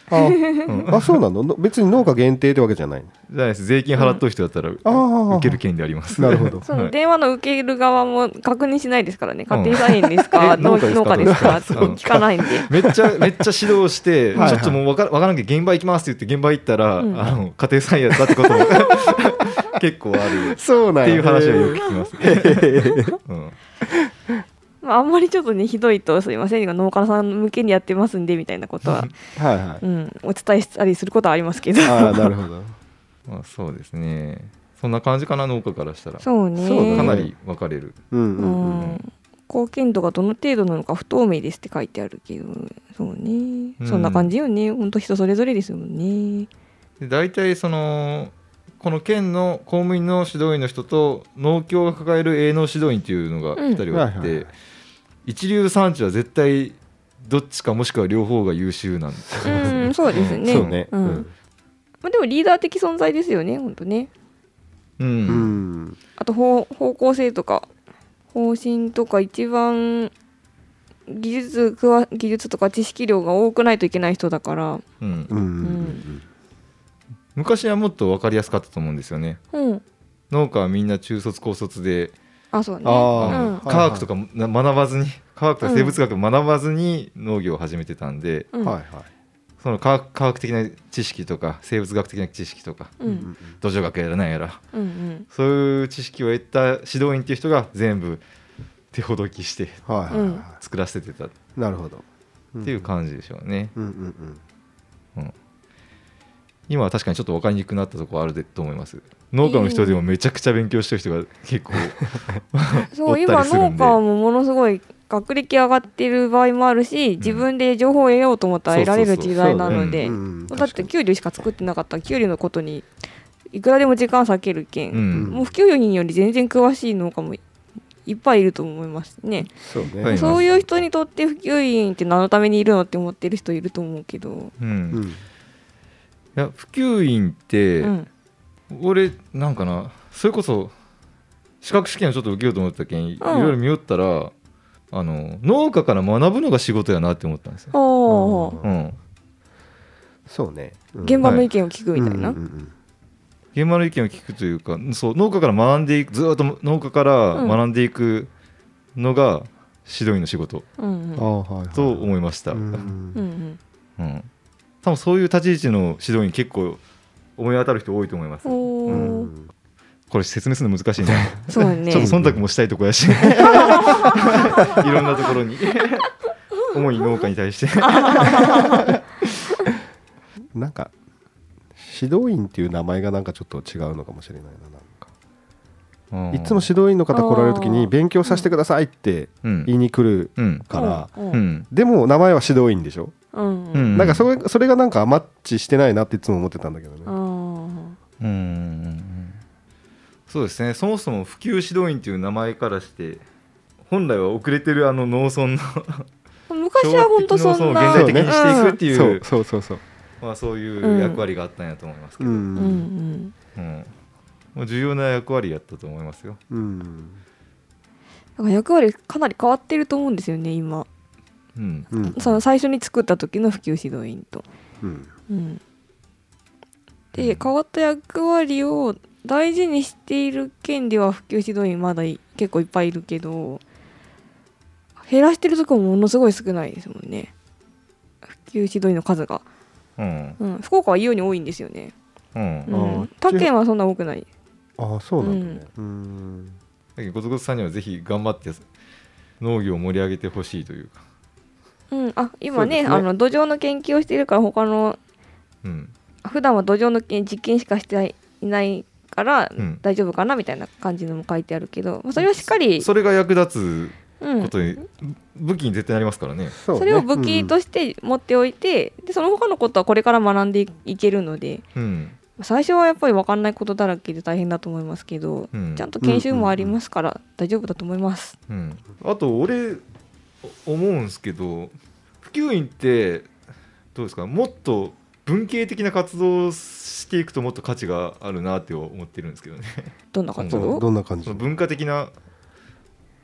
あ、 うんあそうなのの別に農家限定ってわけじゃないの。 じゃないです。税金払っとる人だったらああ受ける権利あります。 なるほどそのはい電話の受ける側も確認しないですからね、家庭菜園ですか、 うん農え農農家で家ですすかかって聞かないんで。 めっちゃめっちゃ指導してはいはいちょっともうわからわからんけど現場行きますって言って現場行ったら、 うんあの家庭菜園だってことも結構あるっそうなんやていう話はよく聞きます。うんまあ、あんまりちょっとねひどいとすいませんが農家さん向けにやってますんでみたいなことは、 はいはい、 うん、お伝えしたりすることはありますけど。 ああなるほど。 まあ、そうですね。そんな感じかな、農家からしたら。 そうね。 そうだねかなり分かれる。 うんううんうんん、貢献度がどの程度なのか不透明ですって書いてあるけど、そうね、 うんそんな感じよね。本当人それぞれですもんね。 で大体そのこの県の公務員の指導員の人と農協が抱える営農指導員っていうのがふたりあって、 うんはいはいはい一流産地は絶対どっちかもしくは両方が優秀なんですよ。 うん、そうですね。 そうね。 ううんんまあ、でもリーダー的存在ですよね、本当ね。 うんうんあと方方向性とか方針とか一番技術くわ技術とか知識量が多くないといけない人だから。 うんうんうん昔はもっと分かりやすかったと思うんですよね。 うん。 農家はみんな中卒高卒であ、そうね。 あーうんはい科学とかな学ばずに科学とか生物学を学ばずに農業を始めてたんで、 うんはいはい。 その科学科学的な知識とか生物学的な知識とかうんうん土壌学やらなんやらうんそういう知識を得た指導員っていう人が全部手ほどきしてはいはいは作らせてたっい。なるほど。 ていう感じでしょうね。 うんうんうん。 今は確かにちょっと分かりにくくなったところあるでと思います。農家の人でもめちゃくちゃ勉強してる人が結構そうおった今りするんで農家もものすごい学歴上がってる場合もあるし、自分で情報を得ようと思ったら得られる時代なので、 うんうんだって給料しか作ってなかったら給料のことにいくらでも時間割けるけん、 うんもう普及員より全然詳しい農家もいっぱいいると思いますね。 そうね。 はいそういう人にとって普及員って何のためにいるのって思ってる人いると思うけど、 ううんんいや普及員って、 うん俺なんかなそれこそ資格試験をちょっと受けようと思ったけん、いろいろ見よったらあの農家から学ぶのが仕事やなって思ったんですよ。 おーうん、 そうね。うん現場の意見を聞くみたいな、 うんうん現場の意見を聞くというかそう農家から学んでいくずーっと農家から学んでいくのが指導員の仕事うんうんうん。ああはいはい。 と思いました。 ううんうんうん多分そういう立ち位置の指導員結構思い当たる人多いと思います。 おうーんこれ説明するの難しいな。 そうだねちょっと忖度もしたいとこやしいろんなところに主に農家に対してなんか指導員っていう名前がなんかちょっと違うのかもしれないな。なんかいつも指導員の方来られる時に勉強させてくださいってうん言いに来るうんから、 うんうんでも名前は指導員でしょ。 うんううんんなんかそれそれがなんかマッチしてないなっていつも思ってたんだけどね。 うんうんうんうんそうですね。そもそも普及指導員っていう名前からして本来は遅れてるあの農村の昔は本当そんな現代的にしていくっていうそうそうそうそう。 まあそういう役割があったんやと思いますけど、 ううんうんうんんもう重要な役割やったと思いますよ。 うんだから役割かなり変わってると思うんですよね今、 うんうんその最初に作った時の普及指導員と、 うんうん、で変わった役割を大事にしている県では普及指導員まだい結構いっぱいいるけど減らしてるところもものすごい少ないですもんね、普及指導員の数が、 うんうん、福岡は異様に多いんですよね、 うんうあーん、他県はそんな多くない。 ああそうなんだね。うんだけどゴツゴツさんにはぜひ頑張って農業を盛り上げてほしいというか、 うん、あ今ねそうですねあの土壌の研究をしているから他のうん普段は土壌の研実験しかしていないからうん大丈夫かなみたいな感じのも書いてあるけど、まあそれはしっかりそれが役立うんつことに、武器に絶対なりますからね。 そうねそれを武器として持っておいて、でその他のことはこれから学んでいけるので、 うん最初はやっぱり分かんないことだらけで大変だと思いますけど、 うんちゃんと研修もありますから大丈夫だと思います。 うん、あと俺思うんですけど普及員ってどうですかもっと文系的な活動をしていくともっと価値があるなって思ってるんですけどね。 どんな活うん動？ どんな感じその？文化的な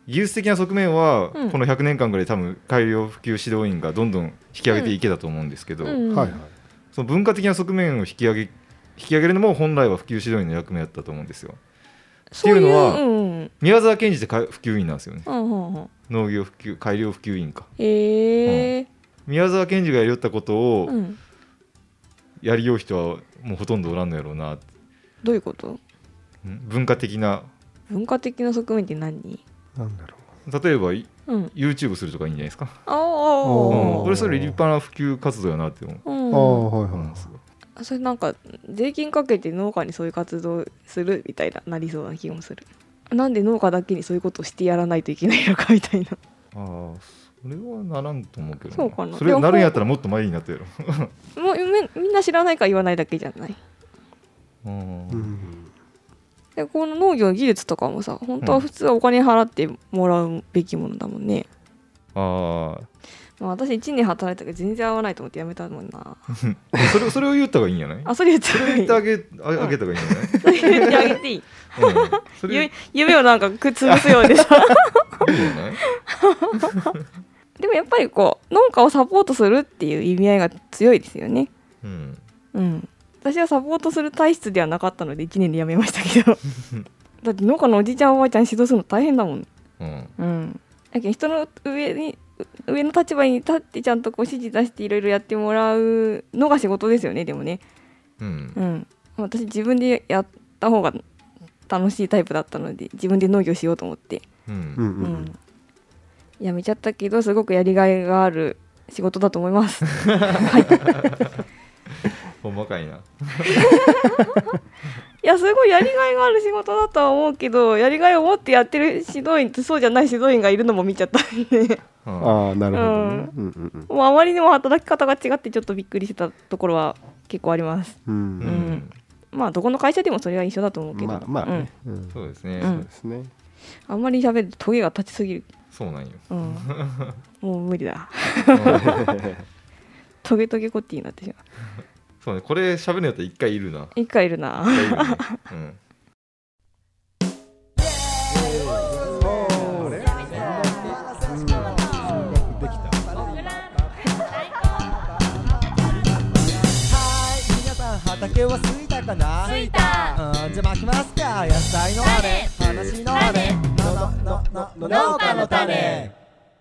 技術的な側面は、 うんこのひゃくねんかんぐらい多分改良普及指導員がどんどん引き上げていけたと思うんですけど、 うんはいはいその文化的な側面を引き上げ引き上げるのも本来は普及指導員の役目だったと思うんですよ。 そういうっていうのはうんうん宮沢賢治ってか普及員なんですよね。 うんうんうん農業普及改良普及員か。 へえ宮沢賢治がやりよったことをうんやりよう人はもうほとんどおらんのやろうな。 どういうこと？ うん文化的な、 文化的な側面って何？ なんだろ例えばいうん YouTube するとかいいんじゃないですか。 ああおーこれそれ立派な普及活動やなって思う。 うんう。ああはいは思うんですよそれなんか税金かけて農家にそういう活動するみたいななりそうな気もする。なんで農家だけにそういうことをしてやらないといけないのかみたいな。 ああそれはならんと思うけどな。 そうかなそれなるんやったらもっと前になったやろ。 もうみみんな知らないから言わないだけじゃない。 うんい。うんでこの農業の技術とかもさ本当は普通はお金払ってもらうべきものだもんね。 あまあ、私いちねん働いたけど全然合わないと思ってやめたもんな。 あそれそれを言った方がいいんじゃない？ あそれ言ってそれを言ってあげああげた方がいいんじゃない？ それ言ってあげていい。 うんそれ夢夢をなんかく潰すようでさ。 いいんじゃない？ でもやっぱりこう農家をサポートするっていう意味合いが強いですよね。 うんうん。私はサポートする体質ではなかったのでいちねんで辞めましたけど。だって農家のおじいちゃんおばあちゃん指導するの大変だもん。 うんうん。だけど人の上に上の立場に立ってちゃんとこう指示出していろいろやってもらうのが仕事ですよね。でもね。 うんうん。私自分でやった方が楽しいタイプだったので自分で農業しようと思って。 ううんんううんん。辞めちゃったけどすごくやりがいがある仕事だと思います。はい。 ほんまかいな。 いやすごいやりがいがある仕事だとは思うけどやりがいを持ってやってる指導員とそうじゃない指導員がいるのも見ちゃったんでうんああなるほどねうんうんうんもうあまりにも働き方が違ってちょっとびっくりしてたところは結構あります。 ううんんまあどこの会社でもそれは一緒だと思うけど、 まあまあねうんそうですね、 うんそうですねうん、あんまり喋るとトゲが立ちすぎる、 そうなんよ。 うん、もう無理だトゲトゲコッティになってしまそうね、これ喋るんやったら一回いるな。 う。一回いるな。 一回いるねうん畑はついたかなついた、うん、じゃ巻きますか野菜の種話の種のののの農家の種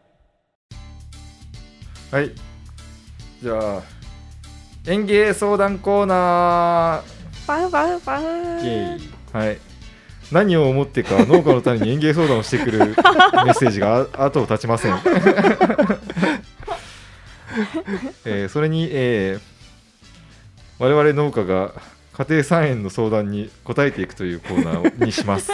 はい、じゃあ園芸相談コーナパフパフパフイエイー。はい、何を思ってか農家の種に園芸相談をしてくるメッセージがあ後を絶ちません、えーそれに、えー我々農家が家庭菜園の相談に答えていくというコーナーにします。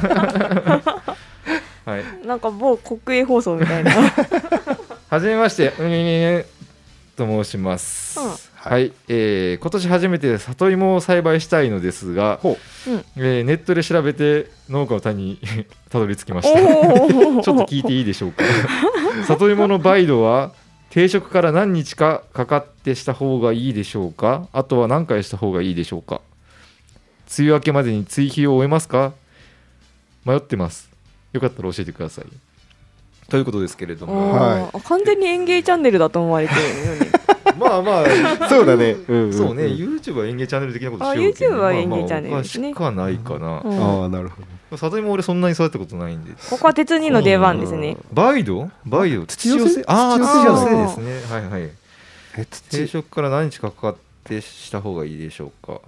はい、 なんか某国営放送みたいな。 はじめまして、うんえーと申します。 うんはい、えー今年初めて里芋を栽培したいのですが、 ほうんえーネットで調べて農家の種にたどり着きました。 おちょっと聞いていいでしょうか。里芋の梅土は定食から何日かかかってした方がいいでしょうか。あとは何回した方がいいでしょうか。梅雨明けまでに追肥を終えますか。迷ってます。よかったら教えてください。ということですけれども、 は完全に園芸チャンネルだと思われてるよね。 まあまあうそうだねうんんそうね、 ん YouTube は園芸チャンネル的なことあしようけど YouTube は園芸チャンネルですねまあまあおかしくはないかな、 うんああなるほど里芋俺そんなに育ったことないんで。 ここは鉄人の出番ですね。 梅土梅土土寄せああ土土寄せ寄せじゃないですね。はいはい。 え定土食から何日かかかってした方がいいでしょうか。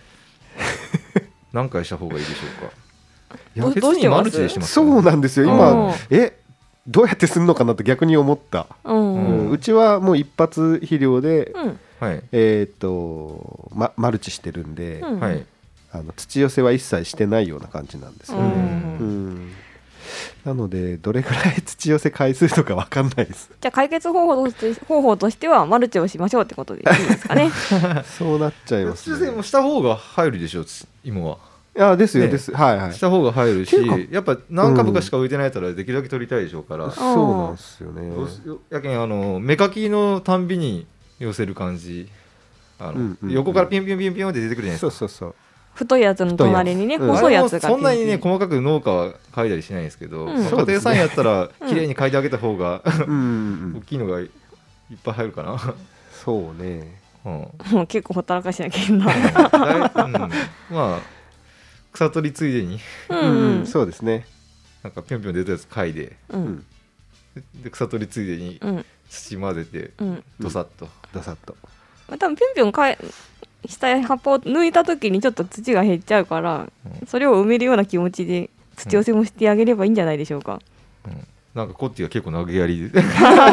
何回した方がいいでしょうか。 いやどう鉄どうしてますにマルチでしますそうなんですよ今うんえどうやってすんのかなと逆に思ったうんううんうんうちはもう一発肥料でうんはいえっとまマルチしてるんでうんはい。 あの土寄せは一切してないような感じなんですようねんうんなのでどれぐらい土寄せ回数とかわかんないですじゃあ解決方法として方法としてはマルチをしましょうってことでいいですかね。 そうなっちゃいます土寄せもねした方が入るでしょう。芋は。 あですよねですはいはいした方が入るしっていうか、 やっぱ何株かしか浮いてないからできるだけ取りたいでしょうから。 そうなんですよねやけんあの芽かきのたんびに寄せる感じ。あのうんうんうん横からピンピンピンピンって出てくるじゃないですか。 そうそうそう太いやつの隣にね太いやつ細いやつがあれもそんなにね点々 細かく農家は嗅いだりしないんですけど、 うんまあ家庭菜園やったらうん綺麗に嗅いであげた方がうんうんう大んきいのがいっぱい入るかな。 そうねうん、 もう結構ほったらかしなきゃいけないなだいうん、まあ草取りついでにううんんうんそうですねなんかぴょんぴょん出たやつ嗅いで、 ううんんで草取りついでにうん土混ぜてうんどさっと、 ダサッとまあ多分ぴょんぴょんかえした葉っぱを抜いた時にちょっと土が減っちゃうから、 うんそれを埋めるような気持ちで土寄せもしてあげればいいんじゃないでしょうか、 うんなんかコッティが結構投げやりで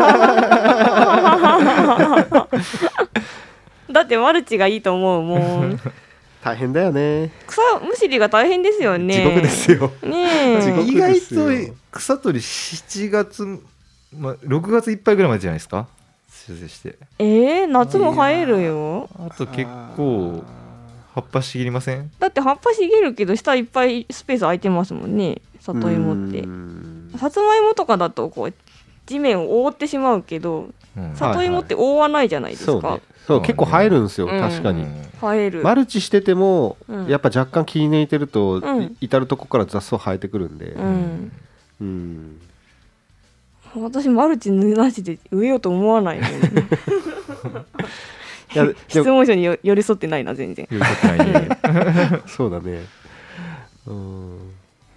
だってマルチがいいと思うもう大変だよね草むしりが大変ですよね地獄ですよねえ地獄意外ですよと草取りしちがつ、まあ、ろくがついっぱいぐらいまでじゃないですか修正してえー、夏も生えるよあと結構葉っぱ茂りません？ だって葉っぱ茂るけど下いっぱいスペース空いてますもんね里芋ってうんさつまいもとかだとこう地面を覆ってしまうけどうん里芋って覆わないじゃないですか、 そうねそう結構生えるんですようん確かにうん生える、 マルチしててもうんやっぱ若干気抜いてるとうんい至るとこから雑草生えてくるんでうん、 うん私マルチなしで植えようと思わないもんいやで質も問書によ寄り添ってないな全然よくないねそうだねうん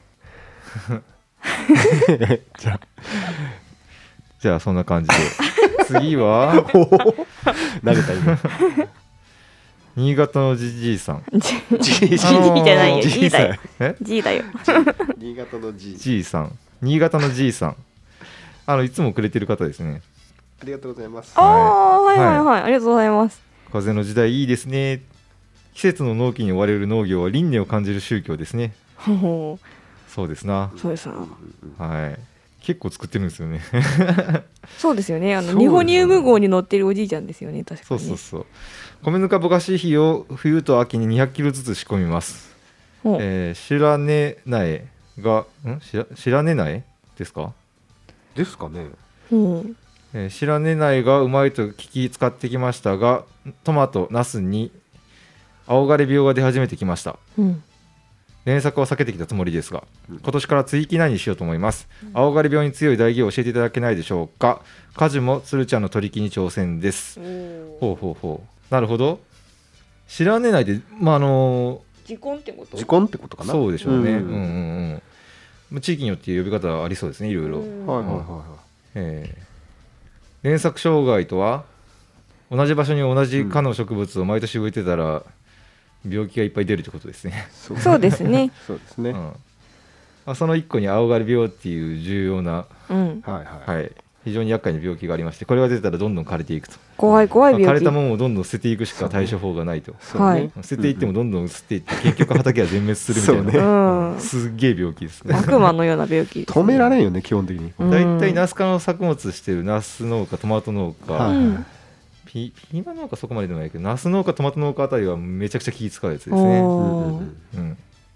じゃあじゃあそんな感じで次は投げた今新潟のじじいさん G じじゃないよ G G だよえ G だよ新潟の G じいさん新潟のじいさんあのいつもくれてる方ですね。 ありがとうございますああはいはいはい、 はありがとうございます風の時代いいですね。季節の納期に追われる農業は輪廻を感じる宗教ですね。 ほそうですなう。そうですなはい。結構作ってるんですよね。 そうですよねあのそうですよねニホニウム号に乗ってるおじいちゃんですよね確かそにうそうそう。米ぬかぼかし比を冬と秋ににひゃくキロずつ仕込みます。 ほうえー、白根苗がん白白根苗ですか？ ですかねほうえー白根苗がうまいと聞き使ってきましたが、トマト、ナスに青枯れ病が出始めてきました。 うん連作は避けてきたつもりですが、 うん今年から追記何にしようと思います。青枯れ病に強い代議を教えていただけないでしょうか。果樹も鶴ちゃんの取り木に挑戦です。ほうほうほう。なるほど。白根苗って、まああの時根ってこと時根ってことかなそうでしょうね。 んうんうんうん。地域によって呼び方はありそうですね、いろいろ。 うんはいはいはいはえー連作障害とは同じ場所に同じ科の植物を毎年植えてたら病気がいっぱい出るってことですね、 いそそうですねそうですねうんまあ、その一個に青枯れ病っていう重要な、 うんはいはいはい、非常に厄介な病気がありまして、これが出たらどんどん枯れていくと、 怖い怖いまあ枯病気れたものをどんどん捨てていくしか対処法がないと、 そうねはい捨てていってもどんどん捨てていって結局畑は全滅するみたいな、 そうねうんすっげえ病気ですね。 悪魔のような病気ですね止められんよね基本的にうん大体ナス科の作物してるナス農家、トマト農家、 はいうんピピーマン農家そこまででもないけど、ナス農家、トマト農家あたりはめちゃくちゃ気使うやつですね。 うんうんおーうんうん、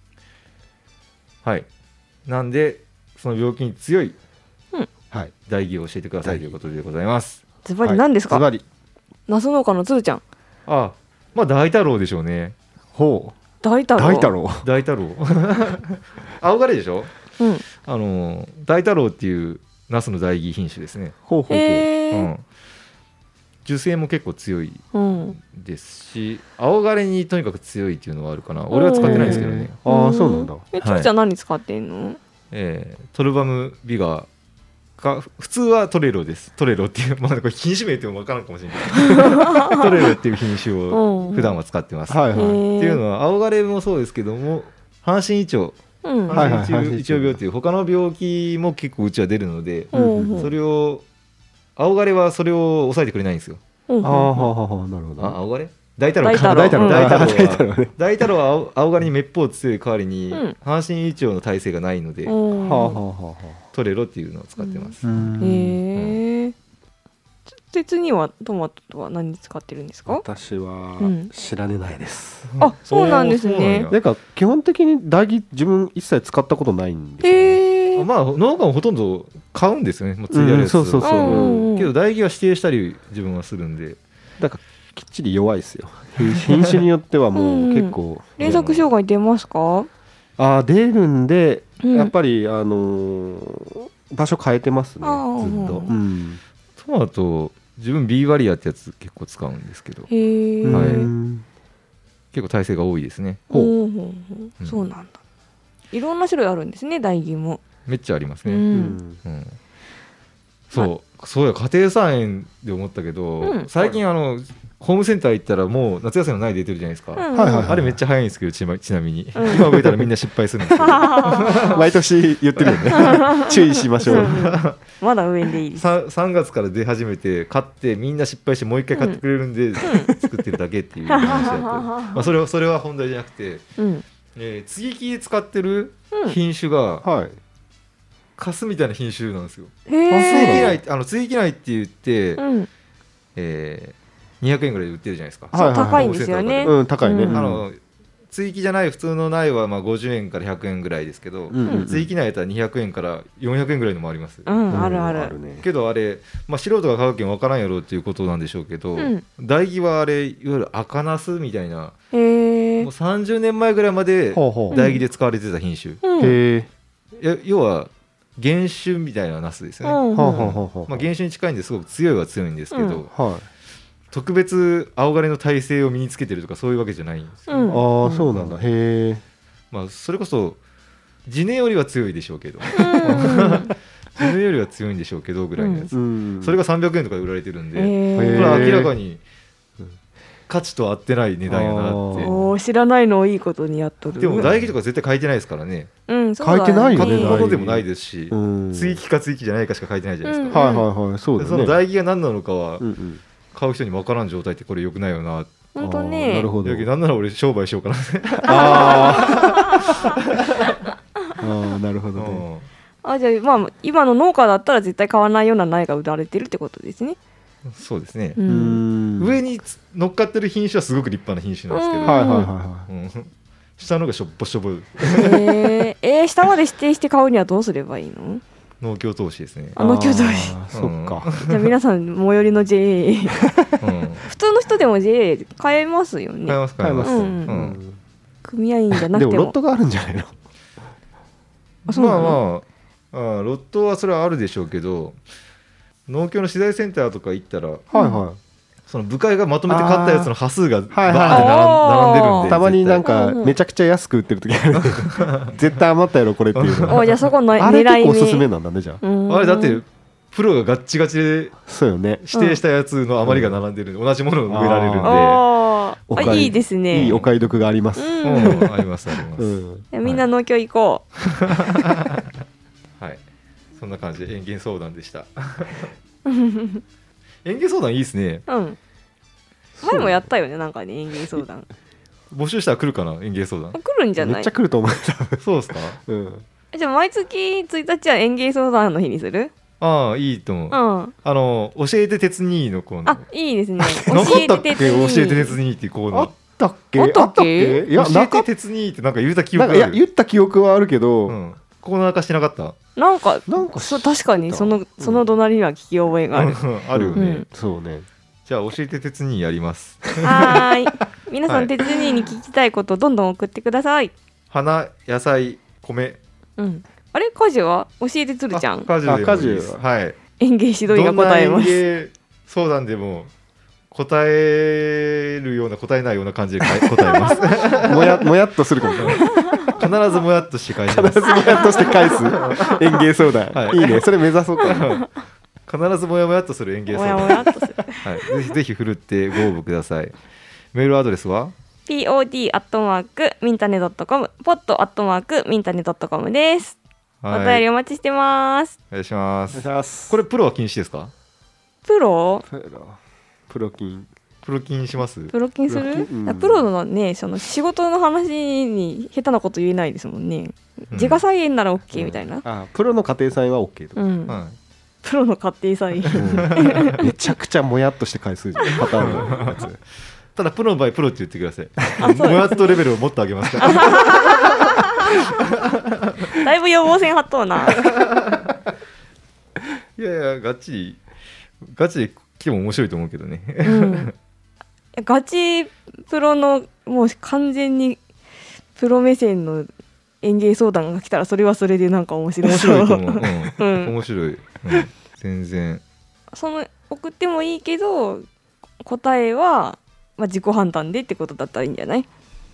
はい。なんで、その病気に強いはい代議を教えてくださいということでございます。 ズバリ何ですか、 ズバリナス農家のつるちゃんあ、まあ大太郎でしょうね。 ほう大太郎大太郎大太郎。青枯れでしょ。 うんあの大太郎っていうナスの代議品種ですね。 ほうほうほうへえうん。樹勢も結構強いうんですし、青枯れにとにかく強いっていうのはあるかな。俺は使ってないんですけどね。 ああーそうなんだえつるちゃん何使ってんの、 えートルバムビガーか普通はトレロです。トレロっていう、まあ、これ品種名っても分からんかもしれないトレロっていう品種をうん普段は使ってます。 はいはいへーっていうのは青枯れもそうですけども、半身胃腸うんはいはい半身胃腸病っていう他の病気も結構うちは出るので、 うんそれを青枯れはそれを抑えてくれないんですよ。 うんああはあはあなるほどあ青枯れ大太郎か大太郎大太郎うん大太郎は大太郎ね大太郎は青青枯れにめっぽう強い代わりに、 うん半身胃腸の耐性がないので、 うんはあはあはあはトレロっていうのを使ってます。 あうんへえ鉄にはトマトは何に使ってるんですか私はうん知られないですあそうなんですねおーそうなんやなんか基本的に代議自分一切使ったことないんですよねへえまあ農家もほとんど買うんですよね、もうついてあるやつを、 うんそうそうそううんうんうんけど代議は指定したり自分はするんで、 だからきっちり弱いですよ。品品種によってはもう結構連作障害出ますか？ あー出るんで、 うんやっぱりあのー場所変えてますね、ずっあーと、うんトマト自分 B バリアってやつ結構使うんですけど、 へえ、 はいうん結構耐性が多いですね。 ほうほうほう、 うんそうなんだ。いろんな種類あるんですね、代木も。 めっちゃありますうね。 うんうんんそうそうや家庭菜園で思ったけど、 うん最近あのホームセンター行ったらもう夏野菜の苗出てるじゃないですか、 うんはいはいはいあれめっちゃ早いんですけどちなちなみに、 うん今植えたらみんな失敗するんですけど毎年言ってるよね注意しましょう。 まだ上でいいです。 ささんがつから出始めて買ってみんな失敗してもう一回買ってくれるんで、作ってるだけっていう話だったまあそれはそれは本題じゃなくて、 うん、 えー接ぎ木で使ってるうん品種がはい。 カスみたいな品種なんですよ。 へ接ぎ木え、 苗あの接ぎ木苗って言って、 うん、 えーにひゃくえんぐらいで売ってるじゃないですか、 はいはいはい高いんですよね。 うん、高いね。 うんあの接ぎ木じゃない普通の苗はまあごじゅうえんからひゃくえんぐらいですけど、 うんうんうん接ぎ木苗やったらにひゃくえんからよんひゃくえんぐらいのもあります、 うん、あるある。 あるね。 けどあれ、まあ、素人が買うけんわからんやろうっていうことなんでしょうけど、 うん代木はあれいわゆる赤ナスみたいなへえもう、さんじゅうねんまえぐらいまでほうほう。 代木で使われてた品種、 うん、 へえ。 や要は原種みたいなナスですよね、 うんはあはあはあはあまあ、原種に近いんですごく強いは強いんですけど、 うんはい。 特別青枯れの耐性を身につけてるとかそういうわけじゃないんですよ、 うんああ、そうなんだ。へえ。 まあ、それこそ地根よりは強いでしょうけどうん地根よりは強いんでしょうけどぐらいのやつ、 うん。 それがさんびゃくえんとかで売られてるんで、 へへえこれはー明らかに価値と合ってない値段やなってあーおー知らないのをいいことにやっとる。 でも唾液とか絶対書いてないですからねうん、そうだ書いてないよね書く唾液ほどでもないですしうん。 追記か追記じゃないかしか書いてないじゃないですか、 はいはいはい。そうだね。 でその唾液が何なのかはうんうん。 買う人に分からん状態ってこれ良くないよな本当あーなねる。ほどだけどなんなら俺商売しようかなあーあー、なるほどね。 あ、じゃあまあ今の農家だったら絶対買わないような苗が売られてるってことですね。 うんそうですねう、。 うんん。 上につ乗っかってる品種はすごく立派な品種なんですけど、 うんはいはいはいはうん下のがしょっぽしょぼへええー、下まで指定して買うにはどうすればいいの？ 農協投資ですね、 あの巨大。 あーそっか。 じゃあ皆さん最寄りの ジェーエーうん、 普通の人でも ジェーエー 買えますよ買いね。 ます買います、 うんうん組合員じゃなでくても。 もロットがあるんじゃないの？ あそうなまあの？ まああーロットはそれはあるでしょうけど農協の資材センターとか行ったらはいはその部会がまとめて買ったやつの端数がバーってはいはい並ん並んでるんい。 でたまになん絶かうんうんめちゃくちゃ安く売ってる時ある。絶対余ったやろこれっていうの。 おじゃあそこのあれ狙い目。 結構おすすめなんだねじゃあ。 うん対あれだってプロがガッチガチでそうよね。 指定したやつの余りが並んでるんで同じものを植えられるんで、 あーあお買いいですね。 いいお買い得があります。 うんうんありますあります、 うん。 いやみんな農協行こはいそんな感じで園芸相談でしたう。 園芸相談いいですねうん。前もやったよねなんかね園芸相談。 募集したら来るかな園芸相談来るんじゃないめっちゃ？来ると思う。 そうですかうん。 じゃあ毎月ついたちは園芸相談の日にする？ ああいいと思う、 うん。 あの教えて鉄にのコーナあーいいですね。 なかったっけ教えて鉄にっていうコーナーあったっけ？ あったっけいや教えなかって鉄にってなんか言うた記なんかいや憶がある言った記憶はあるけど、 うん、コーナー化してなかったなんかなんかそう確かにそのその隣には聞き覚えがある。 あるよね、 うんそうね。 じゃあ教えて鉄にやりますはーい。皆さはいん鉄人に聞きたいことどんどん送ってください。 花野菜米うん。あれ家事は教えてつるちゃん。 あ果樹でもいいあです果樹はい園芸指導員が答えます。 どんな園芸相談でも答えるような答えないような感じでかい答えますもやもやっとするかもしれない。 必ずもやっとして返します必ずもやっとして返す園芸相談、 はいい、いねそれ目指そうかな。 必ずもやもやっとする園芸も相談やもやっとする。 はい、ぜひぜひ振るってご応募くださいメールアドレスはピーオーディー アットマークミンタネドットコム、ポットアットマークミンタネドットコムです。 はいお便りお待ちしてます。 お願いしますお願いします。 これプロは禁止ですかプロプロプロ金プロ禁しますプロ金するプロ金うんいやプロのねその仕事の話に下手なこと言えないですもんね。 うん自家菜園なら OK みたいな。 あプロの家庭菜は OK とか、 うん。 はプロの家庭菜園。 うんめちゃくちゃもやっとして返すじゃんパターンのやつ。 い、ただプロの場合プロって言ってくださいあそうですもやっとレベルをもっと上げますからだいぶ予防線張っとうな。 いやいやガチガチで来ても面白いと思うけどねうん。 やガチプロのもう完全にプロ目線の園芸相談が来たらそれはそれでなんか面白い面白いと思う、うんうん面白い、うん、全然その送ってもいいけど答えは、まあ、自己判断でってことだったらいいんじゃない、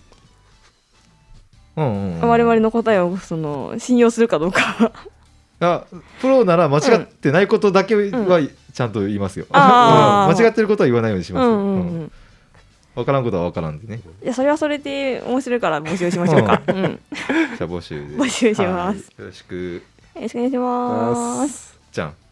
うんうんうん、 我々の答えをその信用するかどうかあプロなら間違ってないことだけはちゃんと言いますよ、 うんあーうん間違ってることは言わないようにしますよ、 うんうんうんうん分からんことは分からんでね。 いやそれはそれで面白いから募集しましょうか、うん、 じゃあ募集で募集します、 よろしくよろしくお願いしますじゃん。